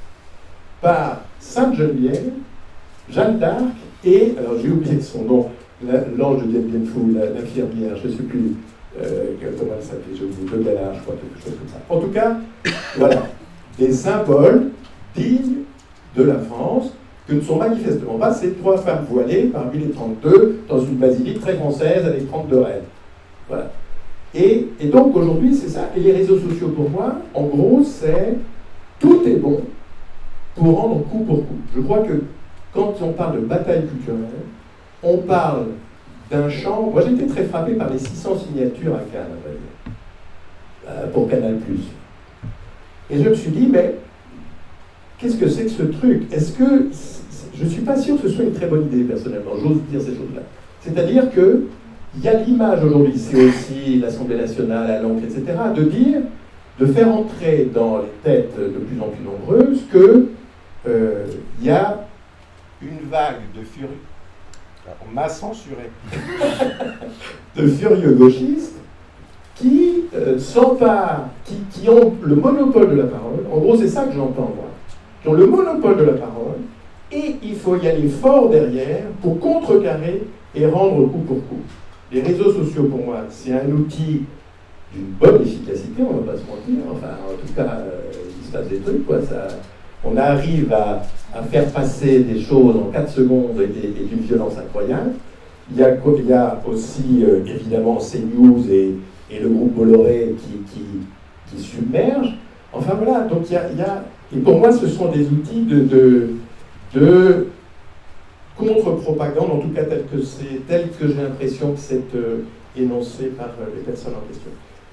par Sainte-Geneviève, Jeanne d'Arc et, alors j'ai oublié son nom, l'ange de Dien Bien Phu, l'infirmière, je ne sais plus comment elle s'appelait, j'ai oublié, de Galard, je crois, quelque chose comme ça. En tout cas, voilà, des symboles dignes de la France, que ne sont manifestement pas ces 3 femmes voilées parmi les 32 dans une basilique très française avec 32 reines. Voilà. Et donc aujourd'hui, c'est ça. Et les réseaux sociaux, pour moi, en gros, c'est tout est bon pour rendre coup pour coup. Je crois que quand on parle de bataille culturelle, on parle d'un champ. Moi, j'ai été très frappé par les 600 signatures à Cannes, pour Canal+. Et je me suis dit, mais qu'est-ce que c'est que ce truc? Est-ce que... Je ne suis pas sûr que ce soit une très bonne idée, personnellement. J'ose dire ces choses-là. C'est-à-dire que il y a l'image aujourd'hui, c'est aussi l'Assemblée nationale, à Londres, etc., de faire entrer dans les têtes de plus en plus nombreuses que il y a une vague de furieux. On m'a censuré. De furieux gauchistes qui s'emparent, qui ont le monopole de la parole. En gros, c'est ça que j'entends, moi. Qui ont le monopole de la parole, et il faut y aller fort derrière pour contrecarrer et rendre coup pour coup. Les réseaux sociaux, pour moi, c'est un outil d'une bonne efficacité, on ne va pas se mentir. Enfin, en tout cas, il se passe des trucs, quoi. Ça, on arrive à faire passer des choses en 4 secondes et d'une violence incroyable. Il y a aussi, évidemment, CNews et le groupe Bolloré qui submergent. Enfin, voilà, donc il y a... Et pour moi, ce sont des outils de contre-propagande, en tout cas tel que j'ai l'impression que c'est énoncé par les personnes en question.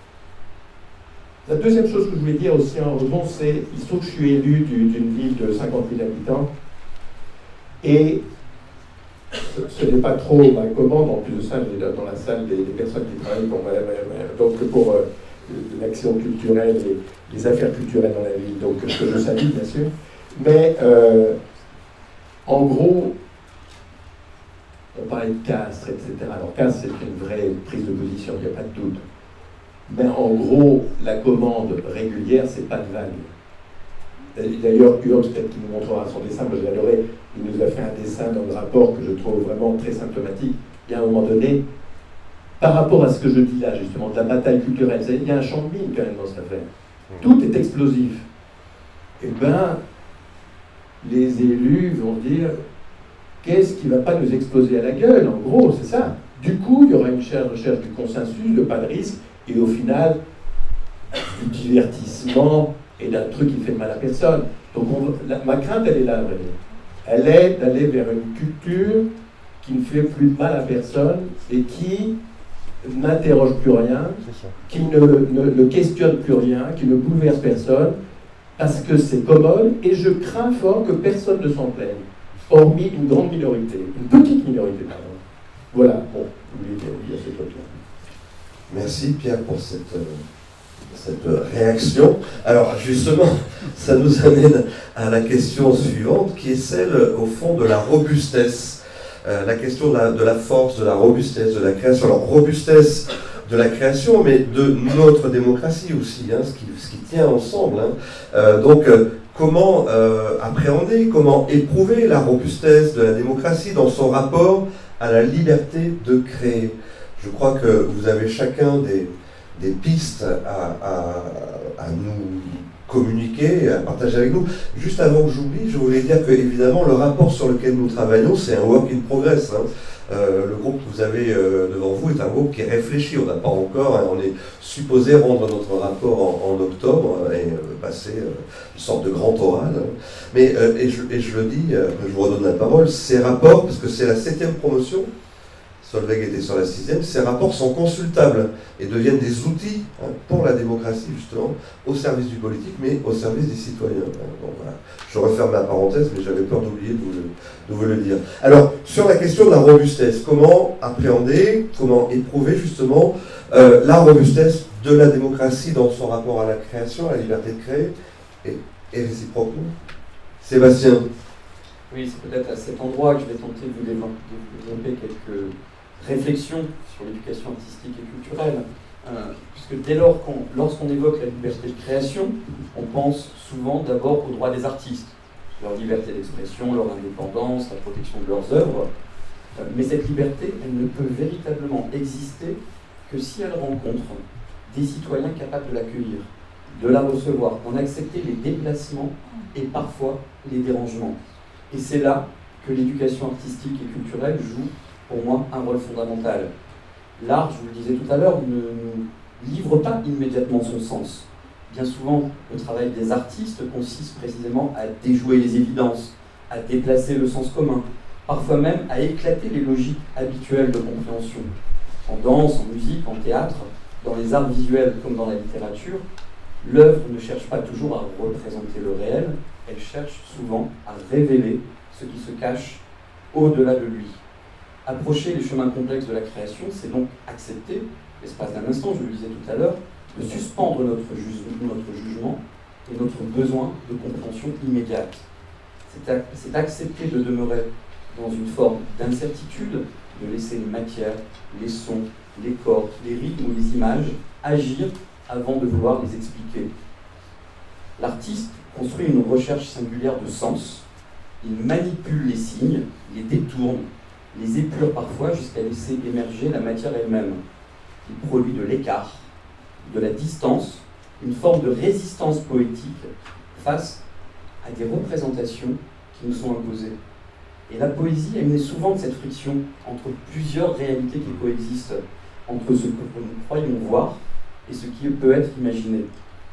La deuxième chose que je voulais dire aussi en rebond, c'est il se trouve que je suis élu d'une ville de 50 000 habitants, et ce n'est pas trop ma commande. En plus de ça, j'ai dans la salle des personnes qui travaillent pour l'action culturelle et les affaires culturelles dans la ville, donc que je salue bien sûr. Mais en gros, on parlait de Castres, etc. Alors Castres, c'est une vraie prise de position, il n'y a pas de doute. Mais en gros, la commande régulière, c'est pas de vague. D'ailleurs, Urbe, peut-être qu'il nous montrera son dessin, moi je l'adorais, il nous a fait un dessin dans le rapport que je trouve vraiment très symptomatique. Il y a un moment donné, par rapport à ce que je dis là, justement, de la bataille culturelle, il y a un champ de mine quand même dans cette affaire. Tout est explosif. Eh bien, les élus vont dire, qu'est-ce qui ne va pas nous exploser à la gueule, en gros, c'est ça. Du coup, il y aura une recherche du consensus, de pas de risque, et au final, du divertissement et d'un truc qui fait mal à personne. Donc ma crainte, elle est là, vrai. Elle est d'aller vers une culture qui ne fait plus de mal à personne et qui n'interroge plus rien, qui ne questionne plus rien, qui ne bouleverse personne, parce que c'est commode, et je crains fort que personne ne s'en plaigne, hormis une grande minorité, une petite minorité, pardon. Voilà, bon, vous voulez dire cette chose-là. Merci Pierre pour cette réaction. Alors justement, ça nous amène à la question suivante, qui est celle, au fond, de la robustesse. La question de la force, de la robustesse, de la création. Alors, robustesse de la création, mais de notre démocratie aussi, hein, ce qui tient ensemble. Hein. Donc, comment appréhender, comment éprouver la robustesse de la démocratie dans son rapport à la liberté de créer. Je crois que vous avez chacun des pistes à nous communiquer, à partager avec nous. Juste avant que j'oublie, je voulais dire que, évidemment, le rapport sur lequel nous travaillons, c'est un work in progress. Hein. Le groupe que vous avez devant vous est un groupe qui est réfléchi. On n'a pas encore, hein, on est supposé rendre notre rapport en octobre et passer une sorte de grand oral. Hein. Mais, et je le dis, je vous redonne la parole, ces rapports, parce que c'est la 7e promotion, Solveig était sur la 6e, ces rapports sont consultables et deviennent des outils, hein, pour la démocratie, justement, au service du politique, mais au service des citoyens. Donc voilà, je referme la parenthèse, mais j'avais peur d'oublier de vous le dire. Alors, sur la question de la robustesse, comment appréhender, comment éprouver justement la robustesse de la démocratie dans son rapport à la création, à la liberté de créer, et réciproquement. Sébastien. Oui, c'est peut-être à cet endroit que je vais tenter de vous développer quelques réflexions sur l'éducation artistique et culturelle. Puisque dès lors lorsqu'on évoque la liberté de création, on pense souvent d'abord aux droits des artistes, leur liberté d'expression, leur indépendance, la protection de leurs œuvres. Mais cette liberté, elle ne peut véritablement exister que si elle rencontre des citoyens capables de l'accueillir, de la recevoir, d'en accepter les déplacements et parfois les dérangements. Et c'est là que l'éducation artistique et culturelle joue, pour moi, un rôle fondamental. L'art, je vous le disais tout à l'heure, ne nous livre pas immédiatement son sens. Bien souvent, le travail des artistes consiste précisément à déjouer les évidences, à déplacer le sens commun, parfois même à éclater les logiques habituelles de compréhension. En danse, en musique, en théâtre, dans les arts visuels comme dans la littérature, l'œuvre ne cherche pas toujours à représenter le réel, elle cherche souvent à révéler ce qui se cache au-delà de lui. Approcher les chemins complexes de la création, c'est donc accepter, l'espace d'un instant, je le disais tout à l'heure, de suspendre notre jugement et notre besoin de compréhension immédiate. C'est accepter de demeurer dans une forme d'incertitude, de laisser les matières, les sons, les corps, les rythmes ou les images agir avant de vouloir les expliquer. L'artiste construit une recherche singulière de sens. Il manipule les signes, les détourne, les épure parfois jusqu'à laisser émerger la matière elle-même. Il produit de l'écart, de la distance, une forme de résistance poétique face à des représentations qui nous sont imposées. Et la poésie, elle naît souvent de cette friction entre plusieurs réalités qui coexistent, entre ce que nous croyons voir et ce qui peut être imaginé.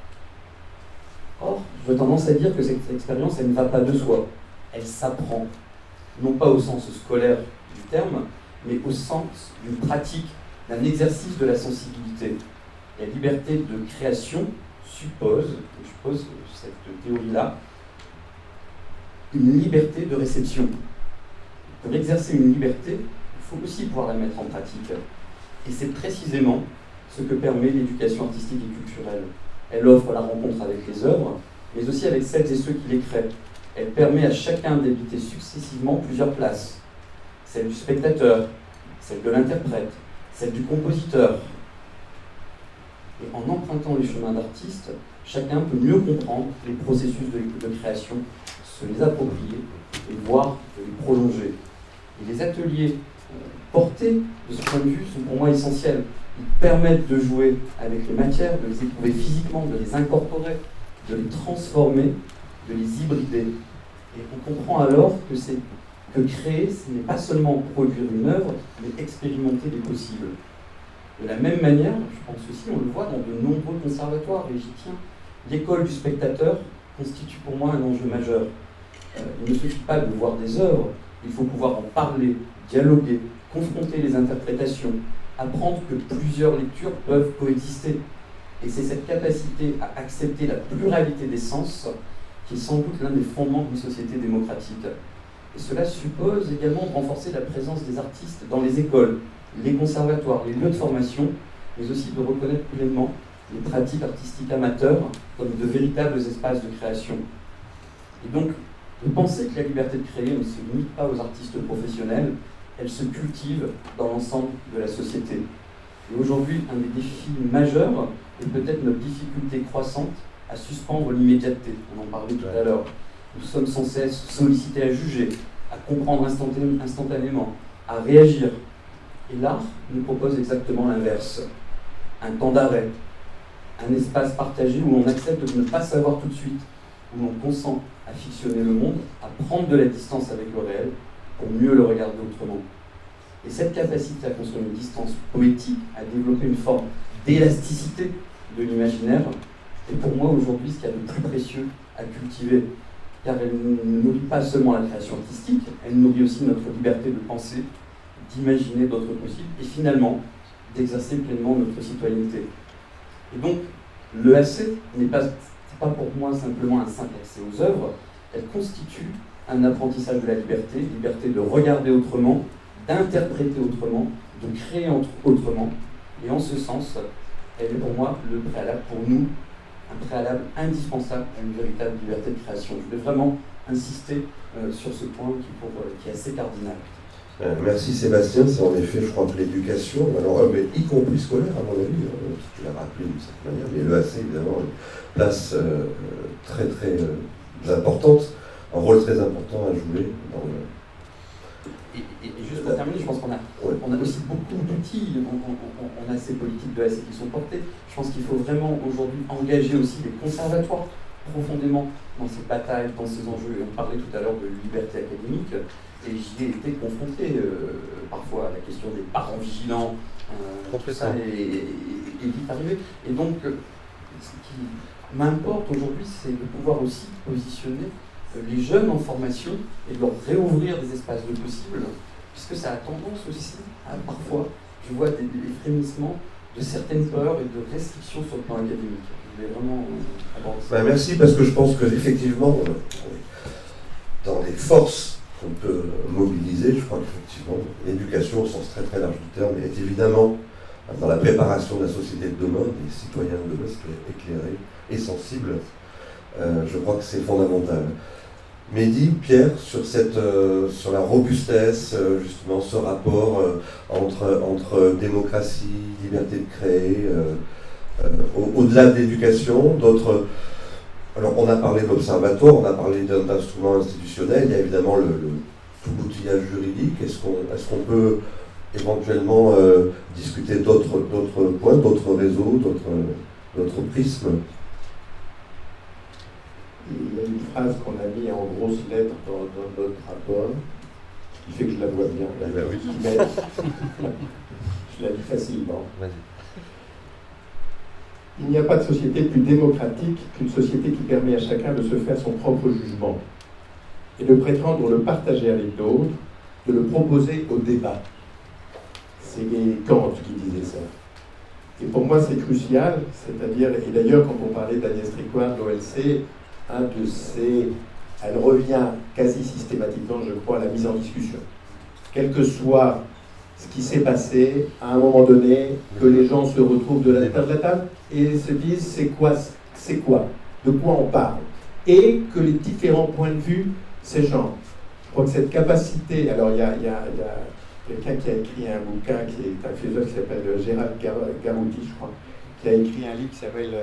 Or, j'ai tendance à dire que cette expérience, elle ne va pas de soi, elle s'apprend, non pas au sens scolaire du terme, mais au sens d'une pratique, d'un exercice de la sensibilité. La liberté de création suppose, et je pose cette théorie-là, une liberté de réception. Pour exercer une liberté, il faut aussi pouvoir la mettre en pratique. Et c'est précisément ce que permet l'éducation artistique et culturelle. Elle offre la rencontre avec les œuvres, mais aussi avec celles et ceux qui les créent. Elle permet à chacun d'habiter successivement plusieurs places. Celle du spectateur, celle de l'interprète, celle du compositeur. Et en empruntant les chemins d'artistes, chacun peut mieux comprendre les processus de création, se les approprier et voire les prolonger. Et les ateliers portés de ce point de vue sont pour moi essentiels. Ils permettent de jouer avec les matières, de les éprouver physiquement, de les incorporer, de les transformer, de les hybrider. Et on comprend alors que créer, ce n'est pas seulement produire une œuvre, mais expérimenter les possibles. De la même manière, je pense aussi, on le voit dans de nombreux conservatoires, et j'y tiens, l'école du spectateur constitue pour moi un enjeu majeur. Il ne suffit pas de voir des œuvres, il faut pouvoir en parler, dialoguer, confronter les interprétations, apprendre que plusieurs lectures peuvent coexister. Et c'est cette capacité à accepter la pluralité des sens qui est sans doute l'un des fondements d'une société démocratique. Et cela suppose également de renforcer la présence des artistes dans les écoles, les conservatoires, les lieux de formation, mais aussi de reconnaître pleinement les pratiques artistiques amateurs comme de véritables espaces de création. Et donc, de penser que la liberté de créer ne se limite pas aux artistes professionnels, elle se cultive dans l'ensemble de la société. Et aujourd'hui, un des défis majeurs est peut-être notre difficulté croissante à suspendre l'immédiateté. On en parlait tout à l'heure. Nous sommes sans cesse sollicités à juger, à comprendre instantanément, à réagir. Et l'art nous propose exactement l'inverse. Un temps d'arrêt, un espace partagé où l'on accepte de ne pas savoir tout de suite, où l'on consent à fictionner le monde, à prendre de la distance avec le réel, pour mieux le regarder autrement. Et cette capacité à construire une distance poétique, à développer une forme d'élasticité de l'imaginaire, est pour moi aujourd'hui ce qu'il y a de plus précieux à cultiver. Car elle ne nourrit pas seulement la création artistique, elle nourrit aussi notre liberté de penser, d'imaginer d'autres possibles, et finalement, d'exercer pleinement notre citoyenneté. Et donc, l'EAC n'est pas pour moi simplement un simple accès aux œuvres, elle constitue un apprentissage de la liberté, liberté de regarder autrement, d'interpréter autrement, de créer autrement. Et en ce sens, elle est pour moi le préalable pour nous, un préalable indispensable à une véritable liberté de création. Je voulais vraiment insister sur ce point qui est assez cardinal. Merci Sébastien, c'est en effet, je crois que l'éducation, alors, mais y compris scolaire à mon avis, tu l'as rappelé d'une certaine manière, mais l'EAC évidemment a une place très très importante, un rôle très important à jouer dans le... Et juste pour terminer, je pense qu'on a aussi beaucoup d'outils, on a ces politiques de l'EAC qui sont portées. Je pense qu'il faut vraiment aujourd'hui engager aussi les conservatoires profondément dans ces batailles, dans ces enjeux. Et on parlait tout à l'heure de liberté académique, et j'y ai été confronté parfois à la question des parents vigilants, tout ça est vite arrivé. Et donc, ce qui m'importe aujourd'hui, c'est de pouvoir aussi positionner les jeunes en formation et de leur réouvrir des espaces de possibles, puisque ça a tendance aussi à parfois, je vois des frémissements de certaines peurs et de restrictions sur le plan académique. Je voulais vraiment aborder ça. Merci, parce que je pense qu'effectivement, dans les forces qu'on peut mobiliser, je crois qu'effectivement, l'éducation au sens très très large du terme est évidemment dans la préparation de la société de demain, des citoyens de demain éclairés et sensibles. Je crois que c'est fondamental. Mehdi, Pierre, sur la robustesse, justement, ce rapport entre démocratie, liberté de créer, au-delà de l'éducation, d'autres... Alors, on a parlé de l'observatoire, on a parlé d'instruments institutionnels, il y a évidemment tout l'outillage juridique. Est-ce qu'on peut éventuellement discuter d'autres points, d'autres réseaux, d'autres prismes? Il y a une phrase qu'on a mis en grosses lettres dans notre rapport, qui fait que je la vois bien. Mais je la lis facilement. Il n'y a pas de société plus démocratique qu'une société qui permet à chacun de se faire son propre jugement et de prétendre le partager avec d'autres, de le proposer au débat. C'est Kant qui disait ça. Et pour moi, c'est crucial, c'est-à-dire, et d'ailleurs, quand on parlait d'Agnès Tricoire de l'OLC, elle revient quasi systématiquement, je crois, à la mise en discussion. Quel que soit ce qui s'est passé, à un moment donné, que les gens se retrouvent de la table et se disent c'est quoi, de quoi on parle, et que les différents points de vue s'échangent. Je crois que cette capacité, alors il y a quelqu'un qui a écrit un bouquin, qui est un philosophe qui s'appelle Gérald Garouti, je crois, qui a écrit un livre qui s'appelle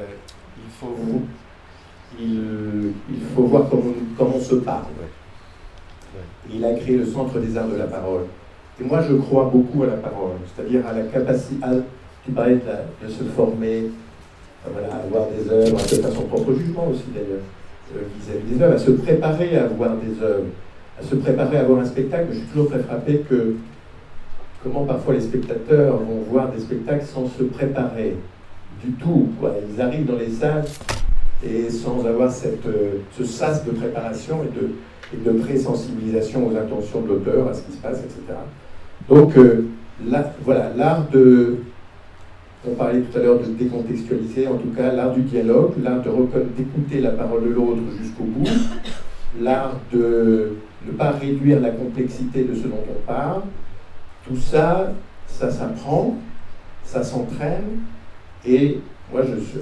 Il faut voir comment on se parle. Il a créé le Centre des Arts de la Parole. Et moi, je crois beaucoup à la parole, c'est-à-dire à la capacité, tu parlais de se former, à avoir des œuvres, à se faire son propre jugement aussi d'ailleurs, vis-à-vis des œuvres, à se préparer à voir des œuvres, à se préparer à voir un spectacle. Je suis toujours très frappé que comment parfois les spectateurs vont voir des spectacles sans se préparer du tout, quoi. Ils arrivent dans les salles et sans avoir ce sas de préparation et de présensibilisation aux intentions de l'auteur, à ce qui se passe, etc. Donc, voilà, l'art de... On parlait tout à l'heure de décontextualiser, en tout cas, l'art du dialogue, l'art d'écouter la parole de l'autre jusqu'au bout, l'art de ne pas réduire la complexité de ce dont on parle. Tout ça, ça s'apprend, ça s'entraîne, et moi, je suis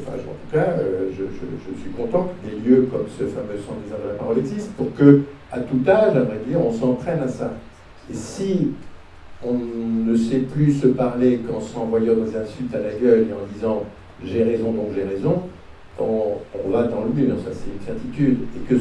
content que des lieux comme ce fameux Centre des arts de la parole existent, pour que, à tout âge, à vrai dire, on s'entraîne à ça. Et si on ne sait plus se parler qu'en s'envoyant des insultes à la gueule et en disant « j'ai raison, donc j'ai raison », on va dans le mur, ça c'est une certitude.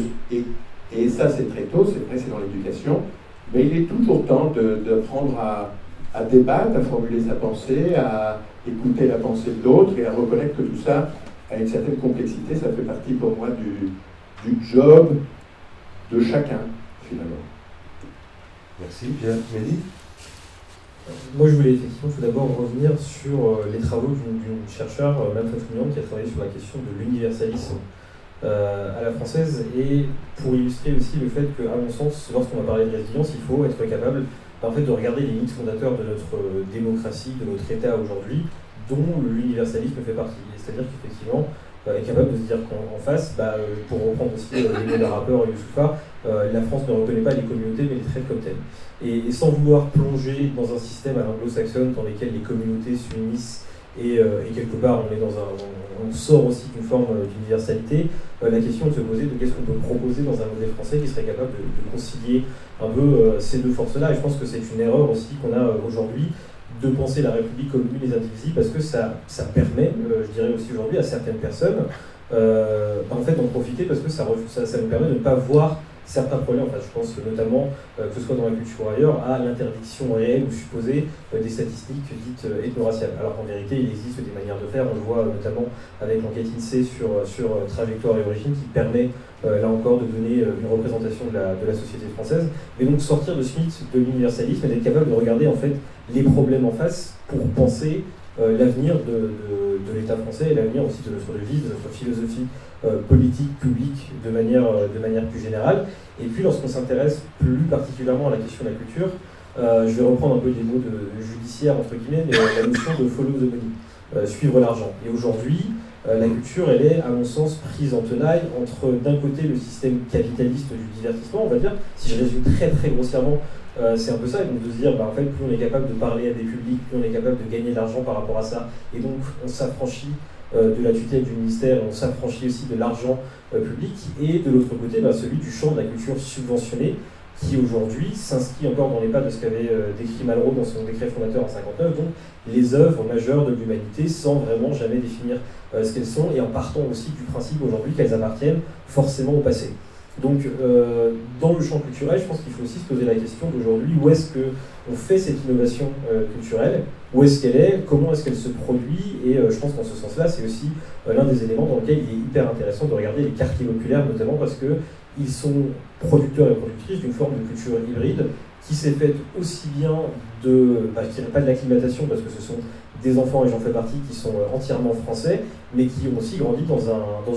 Et ça c'est très tôt, c'est vrai, c'est dans l'éducation, mais il est toujours temps d'apprendre à débattre, à formuler sa pensée, à écouter la pensée de l'autre et à reconnaître que tout ça a une certaine complexité. Ça fait partie pour moi du job de chacun, finalement. Merci, Pierre. Mehdi ? Moi, je voulais effectivement tout d'abord revenir sur les travaux d'une chercheure, Mme Fatou-Niang, qui a travaillé sur la question de l'universalisme à la française, et pour illustrer aussi le fait qu'à mon sens, lorsqu'on va parler de résilience, il faut être capable en fait, de regarder les mythes fondateurs de notre démocratie, de notre État aujourd'hui, dont l'universalisme fait partie. C'est-à-dire qu'effectivement, est capable de se dire qu'en face, pour reprendre aussi les mots d'un rappeur Youssoupha, la France ne reconnaît pas les communautés mais les traite comme telles. Et sans vouloir plonger dans un système à l'anglo-saxonne dans lequel les communautés s'unissent et quelque part on sort aussi d'une forme d'universalité, la question de se poser de qu'est-ce qu'on peut proposer dans un modèle français qui serait capable de concilier un peu ces deux forces-là. Et je pense que c'est une erreur aussi qu'on a aujourd'hui de penser la République comme une et indivisible, parce que ça permet, je dirais aussi aujourd'hui, à certaines personnes en fait d'en profiter, parce que ça nous permet de ne pas voir certains problèmes. Enfin, je pense notamment, que ce soit dans la culture ou ailleurs, à l'interdiction réelle ou supposée des statistiques dites ethno-raciales. Alors qu'en vérité, il existe des manières de faire. On le voit notamment avec l'enquête INSEE sur trajectoire et origine, qui permet là encore de donner une représentation de la société française. Mais donc sortir de ce mythe de l'universalisme et d'être capable de regarder en fait les problèmes en face pour penser l'avenir de l'État français et l'avenir aussi de notre vie, de notre philosophie politique, publique, de manière plus générale. Et puis lorsqu'on s'intéresse plus particulièrement à la question de la culture, je vais reprendre un peu des mots de judiciaire entre guillemets, mais la notion de follow the money, suivre l'argent. Et aujourd'hui, la culture, elle est, à mon sens, prise en tenaille entre, d'un côté, le système capitaliste du divertissement, on va dire, si je résume très très grossièrement, c'est un peu ça, et donc de se dire, en fait, plus on est capable de parler à des publics, plus on est capable de gagner de l'argent par rapport à ça, et donc on s'affranchit de la tutelle du ministère, on s'affranchit aussi de l'argent public, et de l'autre côté, celui du champ de la culture subventionnée, qui aujourd'hui s'inscrit encore dans les pas de ce qu'avait décrit Malraux dans son décret fondateur en 1959, donc les œuvres majeures de l'humanité, sans vraiment jamais définir ce qu'elles sont, et en partant aussi du principe aujourd'hui qu'elles appartiennent forcément au passé. Donc, dans le champ culturel, je pense qu'il faut aussi se poser la question d'aujourd'hui, où est-ce qu'on fait cette innovation culturelle, où est-ce qu'elle est, comment est-ce qu'elle se produit, et je pense qu'en ce sens-là, c'est aussi l'un des éléments dans lequel il est hyper intéressant de regarder les quartiers populaires, notamment parce qu'ils sont producteurs et productrices d'une forme de culture hybride qui s'est faite aussi bien je dirais pas de l'acclimatation, parce que ce sont des enfants, et j'en fais partie, qui sont entièrement français, mais qui ont aussi grandi dans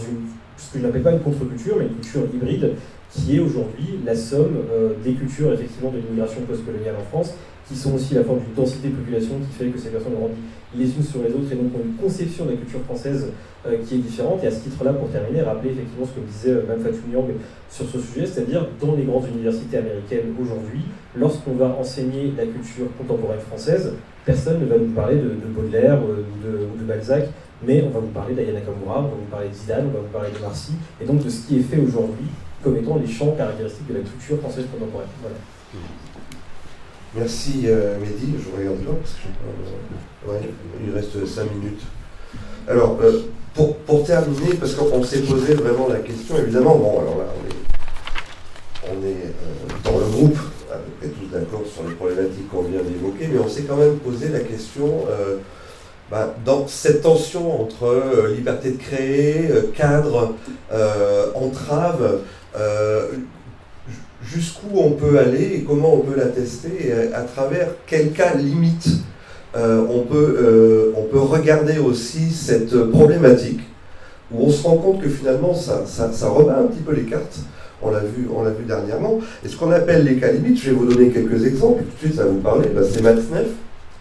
ce que je n'appelle pas une contre-culture, mais une culture hybride, qui est aujourd'hui la somme des cultures effectivement de l'immigration post-coloniale en France, qui sont aussi la forme d'une densité de population qui fait que ces personnes ont grandi les unes sur les autres et donc ont une conception de la culture française qui est différente. Et à ce titre-là, pour terminer, rappeler effectivement ce que disait Mme Fatou-Niang sur ce sujet, c'est-à-dire dans les grandes universités américaines aujourd'hui, lorsqu'on va enseigner la culture contemporaine française, personne ne va nous parler de Baudelaire ou de Balzac, mais on va vous parler d'Aya Nakamura, on va vous parler de Zidane, on va vous parler de Marcy, et donc de ce qui est fait aujourd'hui comme étant les champs caractéristiques de la culture française contemporaine. Voilà. Merci Mehdi, je regarde là parce que il reste 5 minutes. Alors, pour terminer, parce qu'on s'est posé vraiment la question, évidemment, alors là, on est dans le groupe, à peu près tous d'accord sur les problématiques qu'on vient d'évoquer, mais on s'est quand même posé la question, dans cette tension entre liberté de créer, cadre, entrave, jusqu'où on peut aller et comment on peut la tester et à travers quel cas limite on peut regarder aussi cette problématique où on se rend compte que finalement ça rebat un petit peu les cartes, on l'a vu dernièrement, et ce qu'on appelle les cas limites, je vais vous donner quelques exemples, tout de suite ça va vous parler, c'est Matzneff.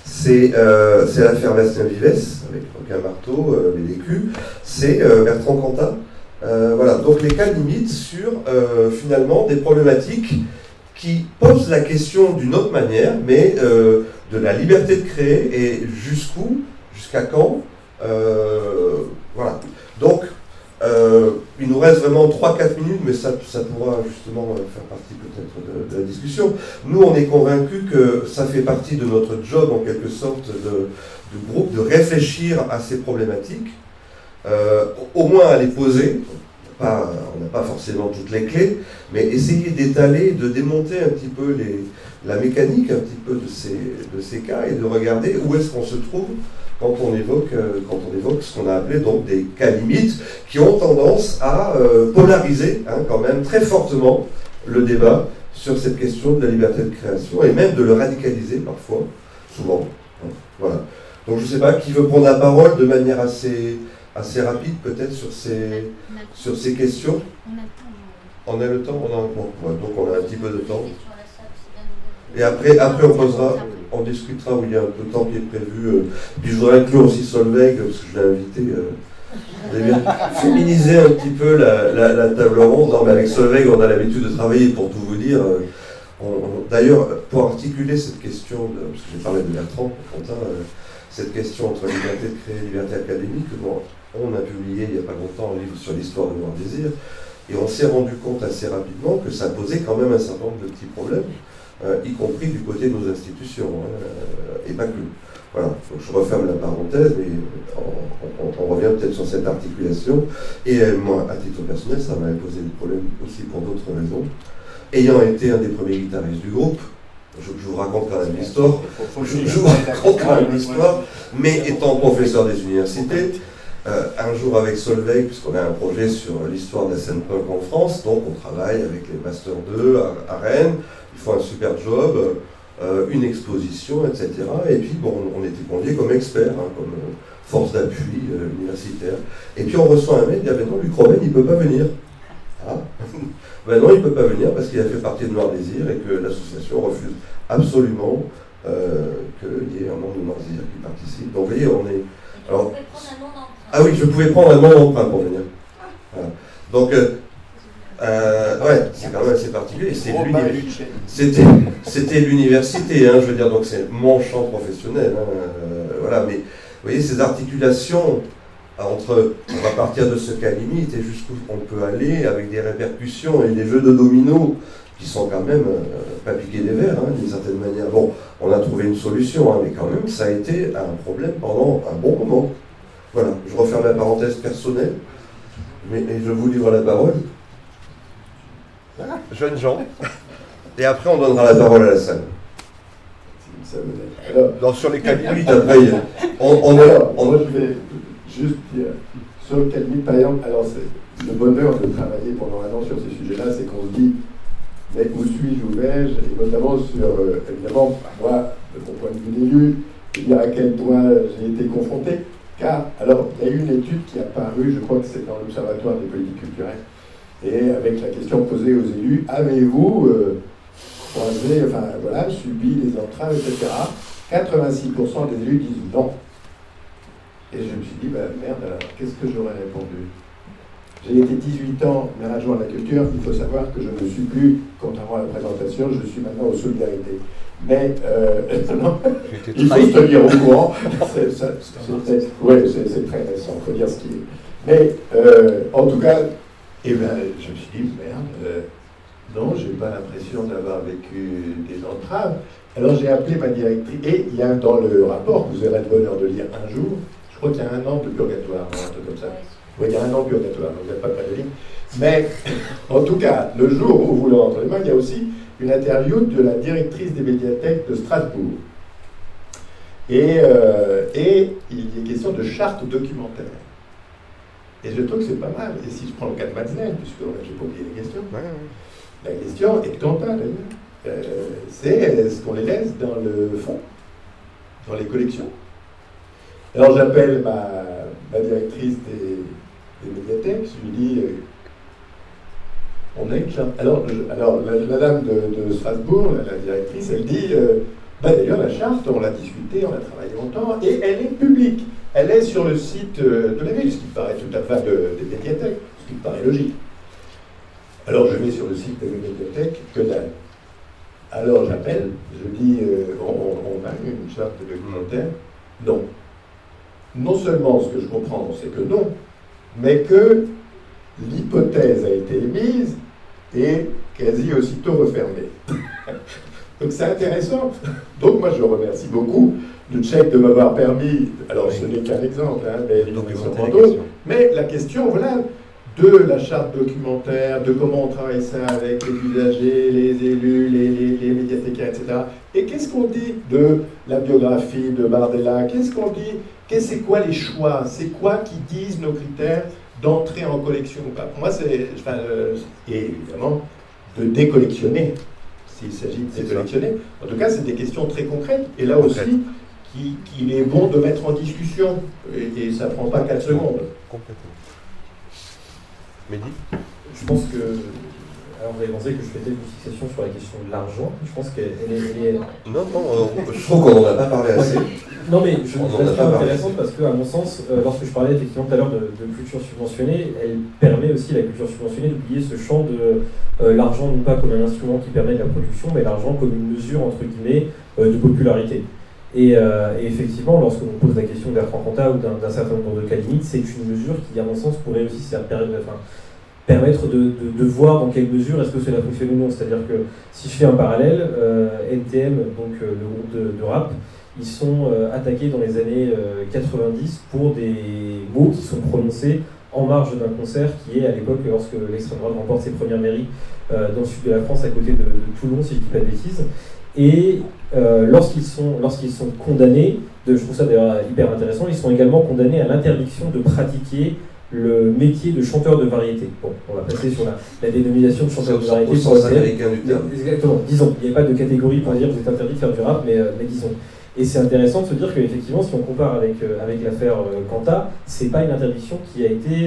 c'est l'affaire Bastien Vives, avec un marteau, les vécus, c'est Bertrand Cantat. Voilà, donc les cas limites sur finalement des problématiques qui posent la question d'une autre manière, mais de la liberté de créer et jusqu'où, jusqu'à quand. Voilà. Donc, il nous reste vraiment 3-4 minutes, mais ça pourra justement faire partie peut-être de la discussion. Nous, on est convaincus que ça fait partie de notre job, en quelque sorte, du groupe, de réfléchir à ces problématiques, au moins à les poser. On n'a pas forcément toutes les clés, mais essayer d'étaler, de démonter un petit peu la mécanique un petit peu de ces cas et de regarder où est-ce qu'on se trouve quand on évoque ce qu'on a appelé donc des cas limites qui ont tendance à polariser quand même très fortement le débat sur cette question de la liberté de création et même de le radicaliser parfois, souvent. Voilà. Donc je ne sais pas qui veut prendre la parole de manière assez rapide peut-être sur ces questions. On a le temps, donc on a un petit peu de temps. Et après on discutera où il y a un peu de temps qui est prévu. Puis je voudrais inclure aussi Solveig, parce que je l'ai invité. Féminiser un petit peu la table ronde. Non, mais avec Solveig, on a l'habitude de travailler, pour tout vous dire. D'ailleurs, pour articuler cette question, parce que j'ai parlé de Bertrand, Quentin, cette question entre liberté de créer et liberté académique, on a publié il n'y a pas longtemps un livre sur l'histoire de Noir Désir, et on s'est rendu compte assez rapidement que ça posait quand même un certain nombre de petits problèmes, y compris du côté de nos institutions, et pas que. Voilà, donc je referme la parenthèse, mais on revient peut-être sur cette articulation. Et moi, à titre personnel, ça m'a posé des problèmes aussi pour d'autres raisons. Ayant été un des premiers guitaristes du groupe, je vous raconte quand même l'histoire, mais étant professeur des universités, un jour avec Solveig, puisqu'on a un projet sur l'histoire de la scène punk en France, donc on travaille avec les Master 2 à Rennes, ils font un super job, une exposition, etc. Et puis on était conviés comme experts, comme force d'appui universitaire. Et puis on reçoit un mail, il dit non, Luc Robin, il ne peut pas venir. Ah. Ben non, il ne peut pas venir parce qu'il a fait partie de Noir Désir et que l'association refuse absolument qu'il y ait un membre de Noir Désir qui participe. Donc vous voyez, on est... Alors, ah oui, je pouvais prendre un nom d'emprunt pour venir. Voilà. Donc, ouais, c'est quand même assez particulier. C'était l'université, je veux dire, donc c'est mon champ professionnel. Voilà, mais vous voyez, ces articulations entre, on va partir de ce cas limite et jusqu'où on peut aller avec des répercussions et des jeux de dominos qui sont quand même pas piqués des verres, d'une certaine manière. Bon, on a trouvé une solution, mais quand même, ça a été un problème pendant un bon moment. Voilà, je referme la parenthèse personnelle, et je vous livre la parole. Jeunes gens. Et après, on donnera la parole à la salle. Alors, sur les cas limites, après, moi, je vais juste dire, sur le cas limite, par exemple, alors c'est le bonheur de travailler pendant un an sur ces sujets-là, c'est qu'on se dit, mais où suis-je, où vais-je, et notamment sur, évidemment, moi, de mon point de vue d'élu, dire à quel point j'ai été confronté, car, alors, il y a eu une étude qui est apparue, je crois que c'est dans l'Observatoire des politiques culturelles, et avec la question posée aux élus, avez-vous croisé, enfin voilà, subi des entraves, etc. 86% des élus disent non. Et je me suis dit, merde, alors qu'est-ce que j'aurais répondu? J'ai été 18 ans maire adjoint de la culture, il faut savoir que je ne suis plus, contrairement à la présentation, je suis maintenant aux solidarités. Mais non, il faut se tenir au courant. C'est très récent, il faut dire ce qui est. Mais en tout cas, je me suis dit, merde, non, je n'ai pas l'impression d'avoir vécu des entraves. Alors j'ai appelé ma directrice, et il y a dans le rapport, que vous aurez le bonheur de lire un jour, je crois qu'il y a 1 an de purgatoire, un truc comme ça. Oui, il y a 1 an de purgatoire, donc vous n'êtes pas près de lire. Mais en tout cas, le jour où vous l'aurez entre les mains, il y a aussi une interview de la directrice des médiathèques de Strasbourg. Et il est question de charte documentaire. Et je trouve que c'est pas mal. Et si je prends le cas de Matzneff, puisque je n'ai pas oublié la question, la question est quand pas d'ailleurs, c'est est-ce qu'on les laisse dans le fond, dans les collections? Alors j'appelle ma directrice des médiathèques, je lui dis, alors la dame de Strasbourg, la directrice, elle dit, D'ailleurs, la charte, on l'a discutée, on a travaillé longtemps, et elle est publique. Elle est sur le site de la ville, ce qui paraît tout à fait des médiathèques, ce qui paraît logique. Alors je vais sur le site de la médiathèque, que dalle. Alors j'appelle, je dis, on a une charte documentaire? Non. Non seulement ce que je comprends, c'est que non, mais que l'hypothèse a été émise et quasi aussitôt refermée. Donc c'est intéressant. Donc moi je remercie beaucoup le Tchèque de m'avoir permis, alors ce n'est qu'un exemple, hein, mais il y en a sûrement d'autres, mais la question, voilà, de la charte documentaire, de comment on travaille ça avec les usagers, les élus, les médiathécaires, etc. Et qu'est-ce qu'on dit de la biographie de Bardella? Qu'est-ce qu'on dit? C'est quoi les choix? C'est quoi qui disent nos critères d'entrée en collection ou pas? Pour moi, c'est, et évidemment, de décollectionner, s'il s'agit de décollectionner. En tout cas, c'est des questions très concrètes. Et là aussi, qu'il est bon de mettre en discussion. Et ça ne prend pas 4 secondes. Complètement. Mehdi? Je pense que... Alors vous avez pensé que je faisais une fixation sur la question de l'argent. Je pense qu'elle est... Non, je trouve qu'on n'en a pas parlé assez. Non mais je trouve ça intéressante parce que, à mon sens, lorsque je parlais effectivement tout à l'heure de culture subventionnée, elle permet aussi, la culture subventionnée, d'oublier ce champ de l'argent non pas comme un instrument qui permet de la production, mais l'argent comme une mesure, entre guillemets, de popularité. Et effectivement, lorsque l'on pose la question de Bertrand Cantat ou d'un certain nombre de cas limites, c'est une mesure qui, à mon sens, pourrait aussi permettre de voir dans quelle mesure est-ce que cela fonctionne ou non. C'est-à-dire que si je fais un parallèle, NTM, donc le groupe de rap, ils sont attaqués dans les années 90 pour des mots qui sont prononcés en marge d'un concert qui est à l'époque, lorsque l'extrême droite remporte ses premières mairies dans le sud de la France, à côté de Toulon, si je ne dis pas de bêtises. Et lorsqu'ils sont condamnés, je trouve ça d'ailleurs hyper intéressant, ils sont également condamnés à l'interdiction de pratiquer le métier de chanteur de variété. Bon, on va passer sur la dénomination de chanteur de variété. Au sens américain du terme. Exactement, disons. Il n'y avait pas de catégorie pour dire que vous êtes interdit de faire du rap, mais disons. Et c'est intéressant de se dire qu'effectivement, si on compare avec l'affaire Cantat, c'est pas une interdiction qui a été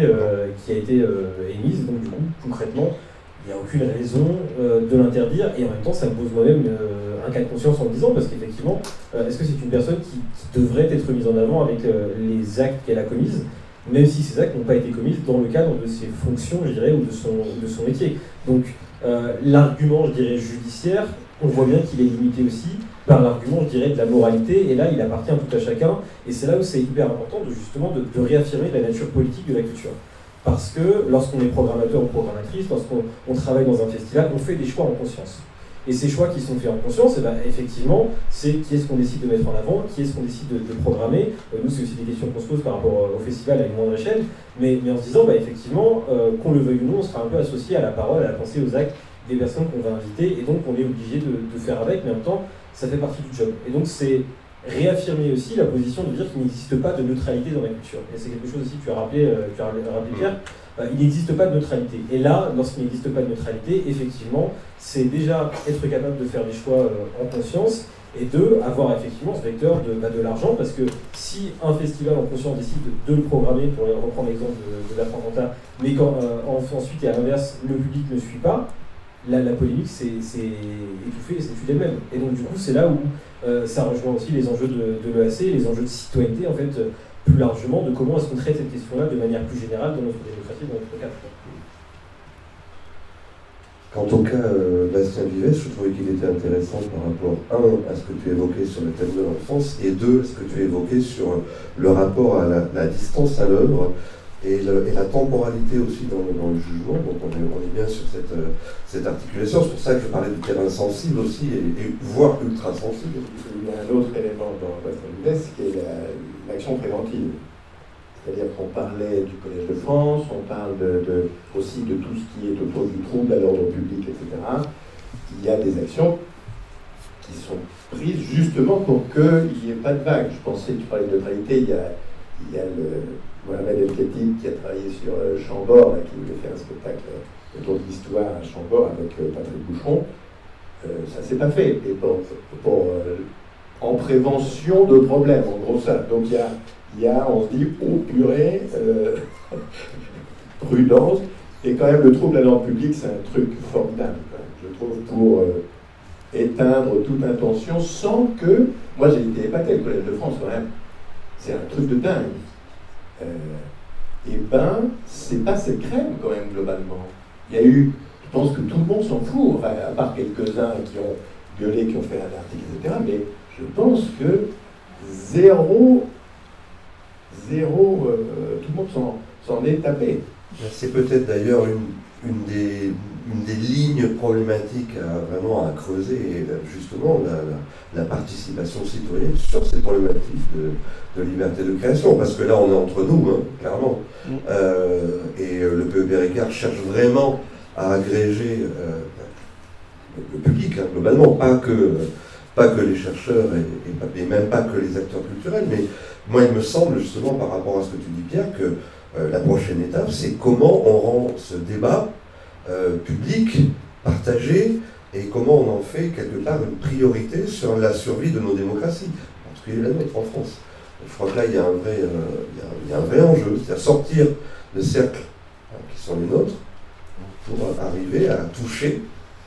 émise, donc du coup, concrètement, il n'y a aucune raison de l'interdire, et en même temps, ça me pose moi-même un cas de conscience en me disant, parce qu'effectivement, est-ce que c'est une personne qui devrait être mise en avant avec les actes qu'elle a commises, même si ces actes n'ont pas été commis dans le cadre de ses fonctions, je dirais, ou de son métier. Donc, l'argument, je dirais, judiciaire, on voit bien qu'il est limité aussi par l'argument, je dirais, de la moralité, et là, il appartient tout à chacun, et c'est là où c'est hyper important de réaffirmer la nature politique de la culture. Parce que lorsqu'on est programmateur ou programmatrice, lorsqu'on travaille dans un festival, on fait des choix en conscience. Et ces choix qui sont faits en conscience, effectivement, c'est qui est-ce qu'on décide de mettre en avant, qui est-ce qu'on décide de programmer. Nous, c'est aussi des questions qu'on se pose par rapport au festival à une moindre échelle, mais en se disant, effectivement, qu'on le veuille ou non, on sera un peu associé à la parole, à la pensée, aux actes des personnes qu'on va inviter, et donc on est obligé de faire avec, mais en même temps, ça fait partie du job. Et donc c'est réaffirmer aussi la position de dire qu'il n'existe pas de neutralité dans la culture. Et c'est quelque chose aussi que tu as rappelé Pierre, il n'existe pas de neutralité. Et là, lorsqu'il n'existe pas de neutralité, effectivement, c'est déjà être capable de faire des choix en conscience, et avoir effectivement ce vecteur de l'argent, parce que si un festival en conscience décide de le programmer, pour reprendre l'exemple de Bertrand Cantat, mais quand ensuite et à l'inverse, le public ne suit pas, la polémique c'est étouffée, c'est tué d'elle-même. Et donc du coup, c'est là où ça rejoint aussi les enjeux de l'EAC, les enjeux de citoyenneté, en fait, plus largement, de comment est-ce qu'on traite cette question-là de manière plus générale dans notre démocratie, dans notre cadre. Quant au cas Bastien Vives, je trouvais qu'il était intéressant par rapport, à ce que tu évoquais sur le thème de l'enfance, et deux, à ce que tu évoquais sur le rapport à la distance à l'œuvre et la temporalité aussi dans le jugement. Donc on est bien sur cette articulation. C'est pour ça que je parlais du terrain sensible aussi, et voire ultra sensible. Il y a un autre élément dans Bastien Vives qui est l'action préventive. C'est-à-dire qu'on parlait du Collège de France, on parle aussi de tout ce qui est autour du trouble à l'ordre public, etc. Il y a des actions qui sont prises justement pour qu'il n'y ait pas de vague. Je pensais, tu parlais de neutralité, il y a le Mohamed El Khatib qui a travaillé sur Chambord, là, qui voulait faire un spectacle autour de l'histoire à Chambord avec Patrick Boucheron. Ça ne s'est pas fait. Et en prévention de problèmes, en gros ça. Donc on se dit, oh purée, prudence, et quand même le trouble à l'ordre public, c'est un truc formidable, je trouve, pour... et éteindre toute intention sans que... Moi, j'ai été épaté, le Collège de France, quand même. C'est un truc de dingue. C'est pas cette crème, quand même, globalement. Il y a eu... Je pense que tout le monde s'en fout, enfin, à part quelques-uns qui ont gueulé, qui ont fait un article, etc. Mais je pense que zéro, tout le monde s'en est tapé. C'est peut-être d'ailleurs une des lignes problématiques vraiment à creuser, et justement la participation citoyenne sur ces problématiques de liberté de création, parce que là on est entre nous, hein, clairement. Et le PEB Ricard cherche vraiment à agréger le public, hein, globalement, pas que les chercheurs et même pas que les acteurs culturels, mais moi il me semble justement par rapport à ce que tu dis Pierre que la prochaine étape c'est comment on rend ce débat public, partagé, et comment on en fait quelque part une priorité sur la survie de nos démocraties, en particulier la nôtre en France. Je crois que là il y a un vrai enjeu, c'est-à-dire sortir de cercles qui sont les nôtres pour arriver à toucher,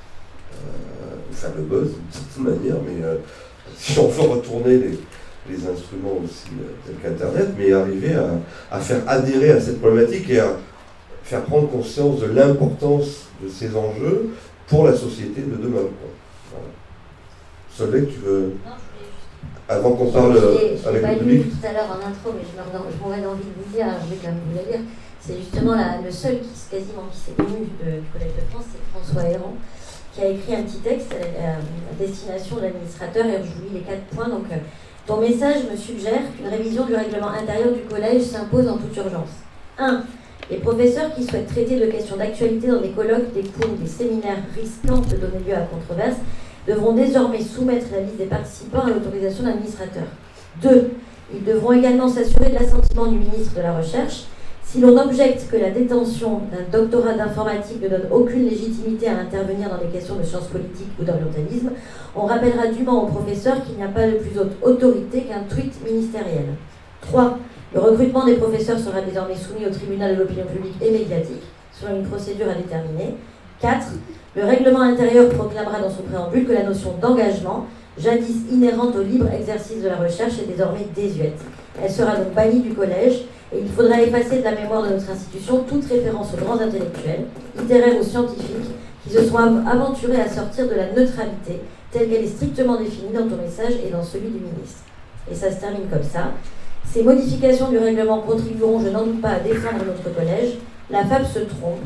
faire le buzz d'une certaine manière, mais si on veut retourner les instruments aussi tels qu'Internet, mais arriver à faire adhérer à cette problématique et à faire prendre conscience de l'importance de ces enjeux pour la société de demain. Voilà. Solveig, tu veux... Avant qu'on parle avec le public. Tout à l'heure en intro, mais je m'aurais envie de vous dire, je vais quand même vous le lire, c'est justement le seul qui s'est ému du Collège de France, c'est François Héran, qui a écrit un petit texte à destination de l'administrateur, et je vous lis les 4 points. Donc, ton message me suggère qu'une révision du règlement intérieur du collège s'impose en toute urgence. 1. Les professeurs qui souhaitent traiter de questions d'actualité dans des colloques, des cours ou des séminaires risquant de donner lieu à controverse devront désormais soumettre la liste des participants à l'autorisation de l'administrateur. 2. Ils devront également s'assurer de l'assentiment du ministre de la Recherche. Si l'on objecte que la détention d'un doctorat d'informatique ne donne aucune légitimité à intervenir dans des questions de sciences politiques ou d'orientalisme, on rappellera dûment aux professeurs qu'il n'y a pas de plus haute autorité qu'un tweet ministériel. 3. Le recrutement des professeurs sera désormais soumis au tribunal de l'opinion publique et médiatique, selon une procédure à déterminer. 4. Le règlement intérieur proclamera dans son préambule que la notion d'engagement, jadis inhérente au libre exercice de la recherche, est désormais désuète. Elle sera donc bannie du collège, et il faudra effacer de la mémoire de notre institution toute référence aux grands intellectuels, littéraires ou scientifiques, qui se sont aventurés à sortir de la neutralité, telle qu'elle est strictement définie dans ton message et dans celui du ministre. Et ça se termine comme ça. Ces modifications du règlement contribueront, je n'en doute pas, à défendre notre collège. La fable se trompe.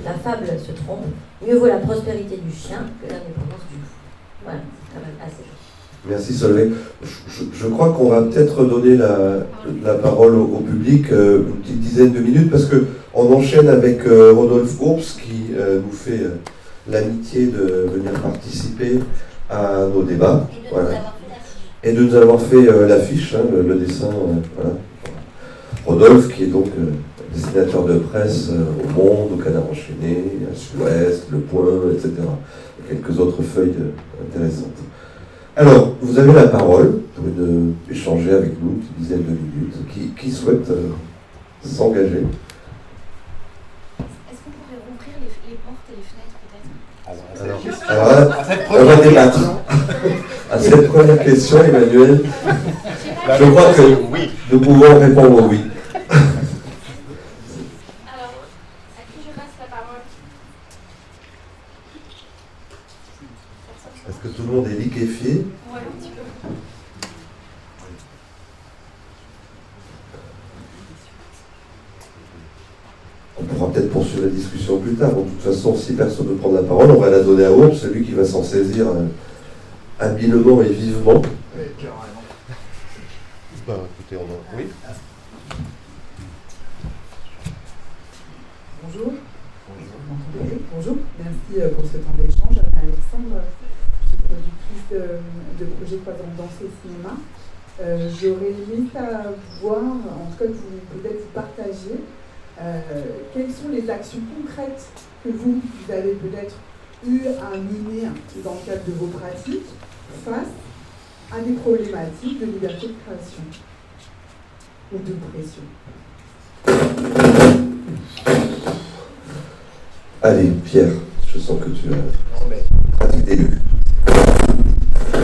Mieux vaut la prospérité du chien que l'indépendance du loup. Voilà, c'est quand même assez juste. Merci Solveig. Je crois qu'on va peut-être donner la parole au public une petite dizaine de minutes, parce qu'on enchaîne avec Rodolphe Ours qui nous fait l'amitié de venir participer à nos débats. Et de nous avoir fait l'affiche, hein, le dessin. Voilà. Rodolphe qui est donc dessinateur de presse au Monde, au Canard Enchaîné, à Sud-Ouest, Le Point, etc. Et quelques autres feuilles intéressantes. Alors, vous avez la parole pour échanger avec nous une dizaine de minutes. Qui souhaite s'engager? Est-ce qu'on pourrait rouvrir les portes et les fenêtres peut-être? Alors, on va débattre. À cette première question, Emmanuel, je crois que oui, nous pouvons répondre oui. Alors, à qui je passe la parole? Est-ce que tout le monde est liquéfié? Ouais, un petit peu. On pourra peut-être poursuivre la discussion plus tard. Bon, de toute façon, si personne ne veut prendre la parole, on va la donner à Ours, celui qui va s'en saisir habilement et vivement. Oui, carrément. Bah, écoutez, on a... Oui. Bonjour. Bonjour. Merci pour ce temps d'échange. Alexandre, je suis productrice de projet Quadrant Danse et Cinéma. J'aurais aimé savoir, en tout cas, peut-être vous partager quelles sont les actions concrètes que vous avez peut-être eu à mener dans le cadre de vos pratiques face à des problématiques de liberté de création ou de pression. Allez, Pierre, je sens que tu as pratique d'élu.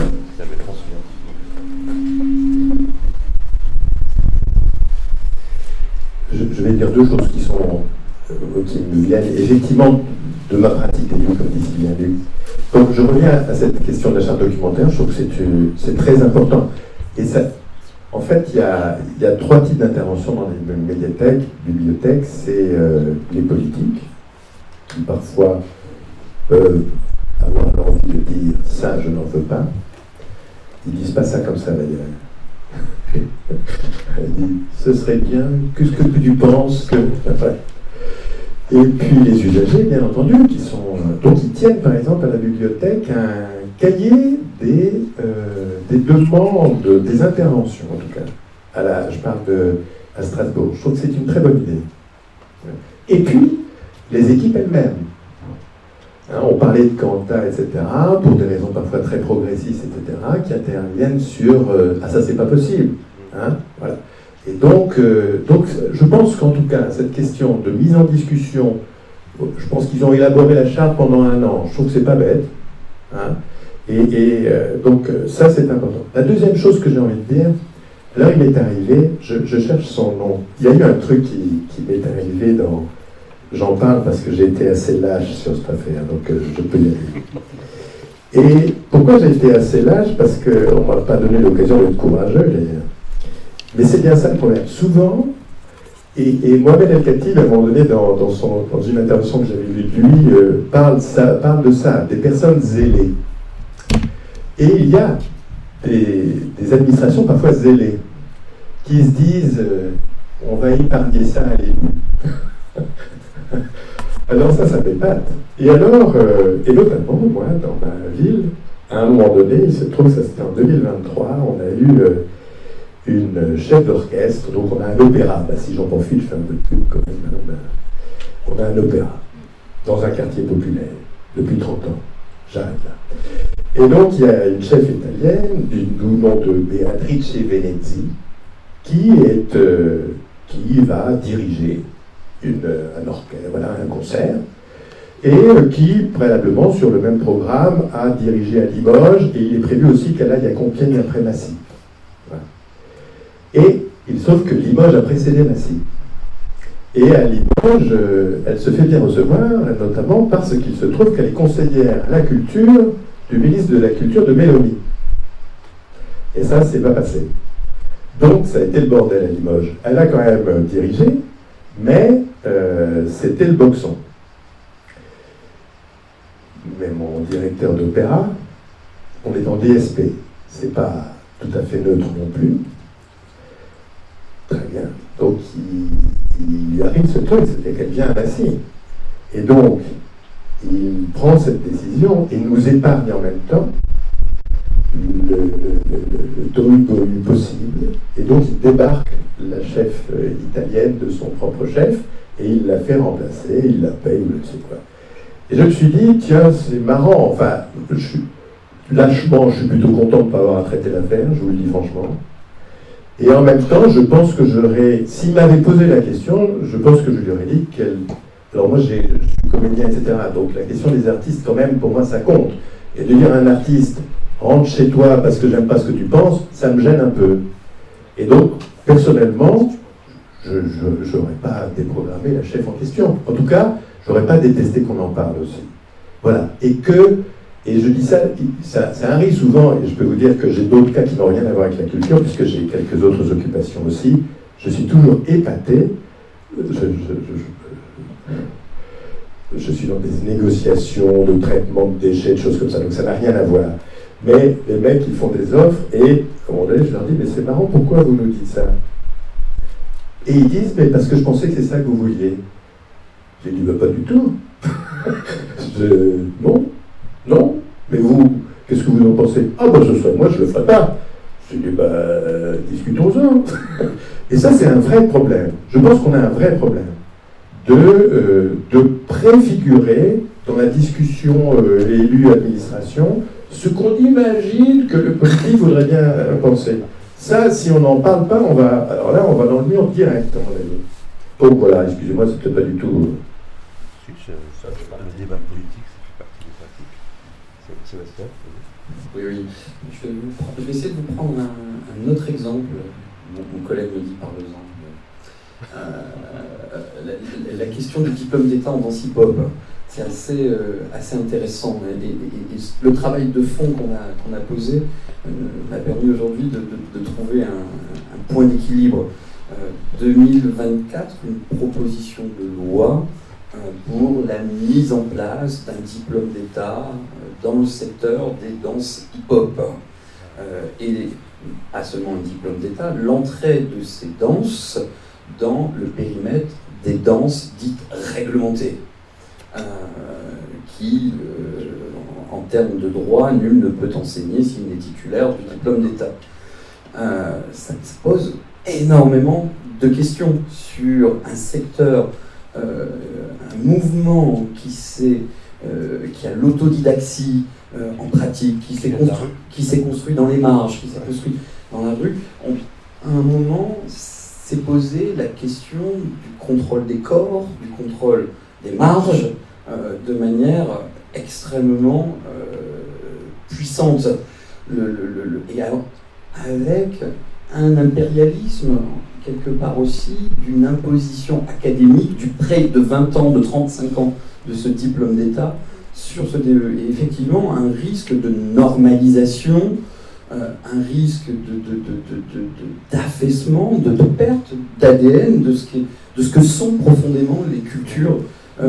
vais dire deux choses qui me viennent effectivement de ma pratique d'élu, comme dit si bien Luc. Donc je reviens à cette question de la charte documentaire, je trouve que c'est très important. Et ça, en fait, il y a trois types d'interventions dans les médiathèques, bibliothèques. C'est les politiques, qui parfois peuvent avoir l'envie de dire « ça, je n'en veux pas ». Ils disent pas ça comme ça d'ailleurs. Ils disent « ce serait bien, qu'est-ce que tu penses que… » Et puis les usagers, bien entendu, donc ils tiennent par exemple à la bibliothèque un cahier des demandes, des interventions en tout cas. Je parle à Strasbourg. Je trouve que c'est une très bonne idée. Et puis, les équipes elles-mêmes. On parlait de Quentin, etc., pour des raisons parfois très progressistes, etc., qui interviennent sur « ah ça c'est pas possible ». Voilà. Et donc, je pense qu'en tout cas, cette question de mise en discussion, je pense qu'ils ont élaboré la charte pendant 1 an, je trouve que c'est pas bête. Donc ça c'est important. La deuxième chose que j'ai envie de dire, là il m'est arrivé, je cherche son nom, il y a eu un truc qui m'est arrivé dans... J'en parle parce que j'ai été assez lâche sur cette affaire, donc je peux y aller. Et pourquoi j'ai été assez lâche? Parce qu'on ne m'a pas donné l'occasion d'être courageux, d'ailleurs. Mais c'est bien ça le problème. Souvent, et Mohamed El-Khatib, à un moment donné, dans une intervention que j'avais vue de lui, parle de ça, des personnes zélées. Et il y a des administrations parfois zélées, qui se disent on va épargner ça à l'élu. Alors ça m'épate. Et alors, et notamment, moi, dans ma ville, à un moment donné, il se trouve que ça c'était en 2023, on a eu une chef d'orchestre, donc on a un opéra, si j'en profite, je fais un peu de pub quand même, on a un opéra, dans un quartier populaire, depuis 30 ans, j'arrête là. Et donc il y a une chef italienne, du nom de Beatrice Venezzi, qui va diriger un orchestre, voilà, un concert, et qui, préalablement, sur le même programme, a dirigé à Limoges, et il est prévu aussi qu'elle aille à Compiègne après Massy. Voilà. Et il se trouve que Limoges a précédé Massy. Et à Limoges, elle se fait bien recevoir, notamment parce qu'il se trouve qu'elle est conseillère à la culture du ministre de la Culture de Mélanie. Et ça, c'est pas passé. Donc, ça a été le bordel à Limoges. Elle a quand même dirigé, mais c'était le boxon. Mais mon directeur d'opéra, on est en DSP, c'est pas tout à fait neutre non plus. Très bien. Donc il lui arrive ce truc, c'est qu'elle vient à Massy. Et donc, il prend cette décision et nous épargne en même temps le tohu-bohu possible. Et donc il débarque la chef italienne de son propre chef et il la fait remplacer, il la paye ou je ne sais quoi. Et je me suis dit, tiens, c'est marrant, enfin, lâchement, je suis plutôt content de ne pas avoir à traiter l'affaire, je vous le dis franchement. Et en même temps, je pense que s'il m'avait posé la question, je pense que je lui aurais dit qu'elle... Alors moi, je suis comédien, etc. Donc la question des artistes, quand même, pour moi, ça compte. Et de dire à un artiste, rentre chez toi parce que j'aime pas ce que tu penses, ça me gêne un peu. Et donc, personnellement, je n'aurais pas déprogrammé la chef en question. En tout cas, je n'aurais pas détesté qu'on en parle aussi. Voilà. Et je dis ça arrive souvent, et je peux vous dire que j'ai d'autres cas qui n'ont rien à voir avec la culture, puisque j'ai quelques autres occupations aussi. Je suis toujours épaté. Je suis dans des négociations de traitement de déchets, de choses comme ça, donc ça n'a rien à voir. Mais les mecs, ils font des offres, et à un moment donné, je leur dis, mais c'est marrant, pourquoi vous nous dites ça? Et ils disent, mais parce que je pensais que c'est ça que vous vouliez. J'ai dit, bah, pas du tout. Non, mais vous, qu'est-ce que vous en pensez? Ah, bah, ce serait moi, je le ferais pas. J'ai dit, bah, discutons-en. Et ça, c'est un vrai problème. Je pense qu'on a un vrai problème de préfigurer dans la discussion élu-administration ce qu'on imagine que le politique voudrait bien penser. Ça, si on n'en parle pas, on va dans le mur direct, à mon avis. Donc voilà, excusez-moi, c'est peut-être pas du tout... Le débat politique, ça fait partie des pratiques. Sébastien? Oui. Je vais essayer de vous prendre un autre exemple. Mon collègue me dit parle-en. la question du diplôme d'État en danse hip-hop, c'est assez intéressant. Et le travail de fond qu'on a posé m'a permis aujourd'hui de trouver un point d'équilibre. 2024, une proposition de loi pour la mise en place d'un diplôme d'État dans le secteur des danses hip-hop. Et pas seulement un diplôme d'État, l'entrée de ces danses dans le périmètre des danses dites réglementées, qui, en termes de droit, nul ne peut enseigner s'il n'est titulaire du diplôme d'État. Ça pose énormément de questions sur un secteur, un mouvement qui a l'autodidaxie en pratique, qui s'est construit dans les marges, qui s'est construit dans la rue. À un moment, s'est posé la question du contrôle des corps, du contrôle des marges, de manière extrêmement puissante. Et alors, avec un impérialisme, quelque part aussi, d'une imposition académique, du prêt de 20 ans, de 35 ans de ce diplôme d'État, sur ce DE. Et effectivement, un risque de normalisation, un risque d'affaissement, de perte d'ADN de ce que sont profondément les cultures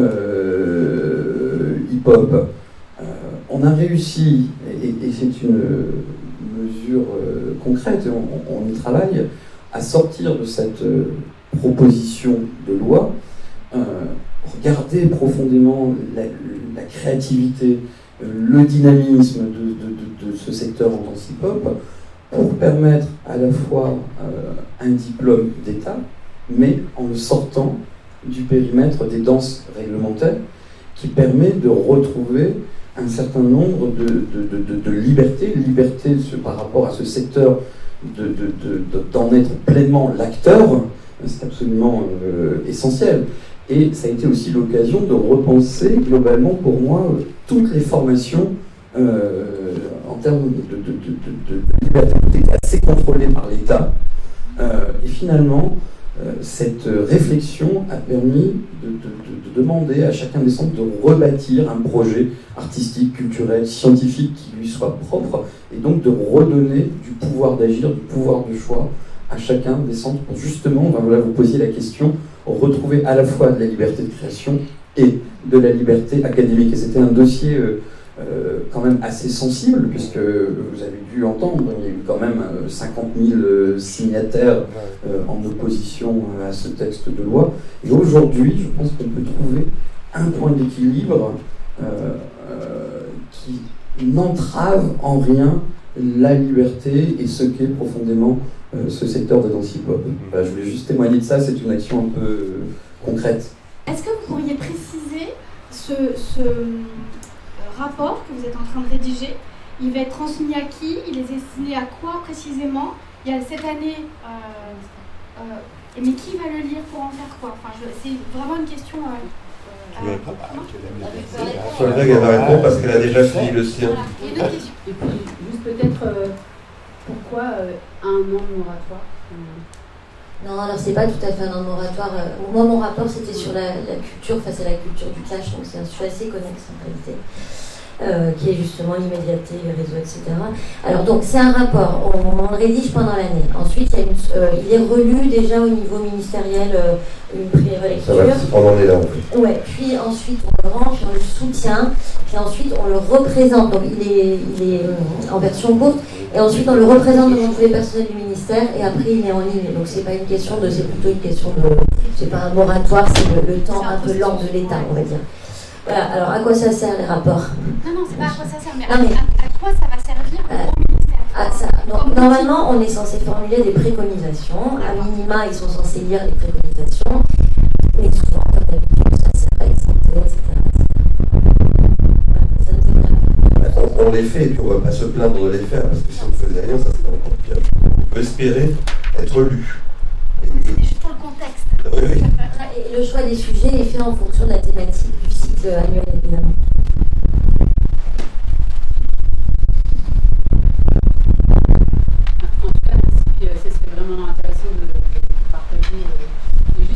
hip-hop. On a réussi, et c'est une mesure concrète, on y travaille, à sortir de cette proposition de loi, regarder profondément la créativité, le dynamisme de ce secteur en danse hip-hop, pour permettre à la fois un diplôme d'État, mais en le sortant du périmètre des danses réglementaires, qui permet de retrouver un certain nombre de libertés par rapport à ce secteur, d'en être pleinement l'acteur, c'est absolument essentiel. Et ça a été aussi l'occasion de repenser globalement pour moi toutes les formations en termes de liberté, qui étaient assez contrôlées par l'État. Et finalement, cette réflexion a permis de demander à chacun des centres de rebâtir un projet artistique, culturel, scientifique qui lui soit propre, et donc de redonner du pouvoir d'agir, du pouvoir de choix à chacun des centres pour justement, voilà, vous posiez la question, retrouver à la fois de la liberté de création et de la liberté académique. Et c'était un dossier quand même assez sensible, puisque vous avez dû entendre, il y a eu quand même 50 000 signataires en opposition à ce texte de loi. Et aujourd'hui, je pense qu'on peut trouver un point d'équilibre qui n'entrave en rien la liberté et ce qu'est profondément ce secteur de danse hip-hop. Voilà, je voulais juste témoigner de ça, c'est une action un peu concrète. Est-ce que vous pourriez préciser ce rapport que vous êtes en train de rédiger? Il va être transmis à qui? Il est destiné à quoi précisément? Il y a cette année, mais qui va le lire pour en faire quoi? Enfin, c'est vraiment une question. Solveig, elle va répondre parce qu'elle a déjà fini le sien. Et puis, juste peut-être, pourquoi un an de moratoire? Non, alors c'est pas tout à fait un an de moratoire. Moi, mon rapport, c'était sur la culture face à la culture du clash, donc c'est un sujet assez connexe en réalité. Qui est justement l'immédiateté, les réseaux, etc. Alors donc c'est un rapport, on le rédige pendant l'année. Ensuite, il est relu déjà au niveau ministériel, une première lecture. On en est là en fait. Ouais, puis ensuite on le rend, puis on le soutient, puis ensuite on le représente. Donc il est en version courte, et ensuite on le représente devant tous les personnels du ministère, et après il est en ligne. Donc c'est pas une question c'est plutôt une question de, c'est pas un moratoire, c'est le temps un peu lent de l'État, on va dire. Voilà, alors à quoi ça sert les rapports? Non, c'est pas à quoi ça sert, mais à quoi ça va servir au ministère? Normalement, on est censé formuler des préconisations. À minima, ils sont censés lire les préconisations. Mais souvent, comme d'habitude, ça sert à exempter, etc. On les fait, et puis on ne va pas se plaindre de les faire, parce que si on ne faisait rien, ça serait encore pire. On peut espérer être lu. C'est juste pour le contexte. Oui. Et le choix des sujets est fait en fonction de la thématique du cycle annuel, évidemment. En tout cas, merci. Ce serait vraiment intéressant de partager les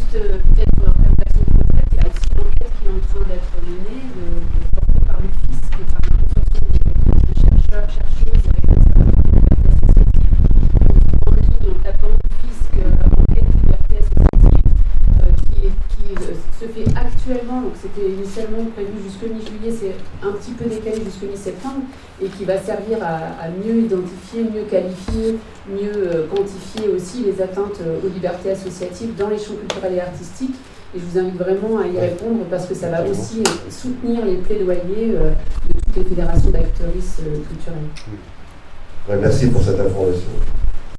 se fait actuellement, donc c'était initialement prévu jusque mi-juillet, c'est un petit peu décalé jusque mi-septembre, et qui va servir à mieux identifier, mieux qualifier, mieux quantifier aussi les atteintes aux libertés associatives dans les champs culturels et artistiques. Et je vous invite vraiment à y répondre parce que ça va aussi soutenir les plaidoyers de toutes les fédérations d'actrices culturelles. Ouais, merci pour cette information.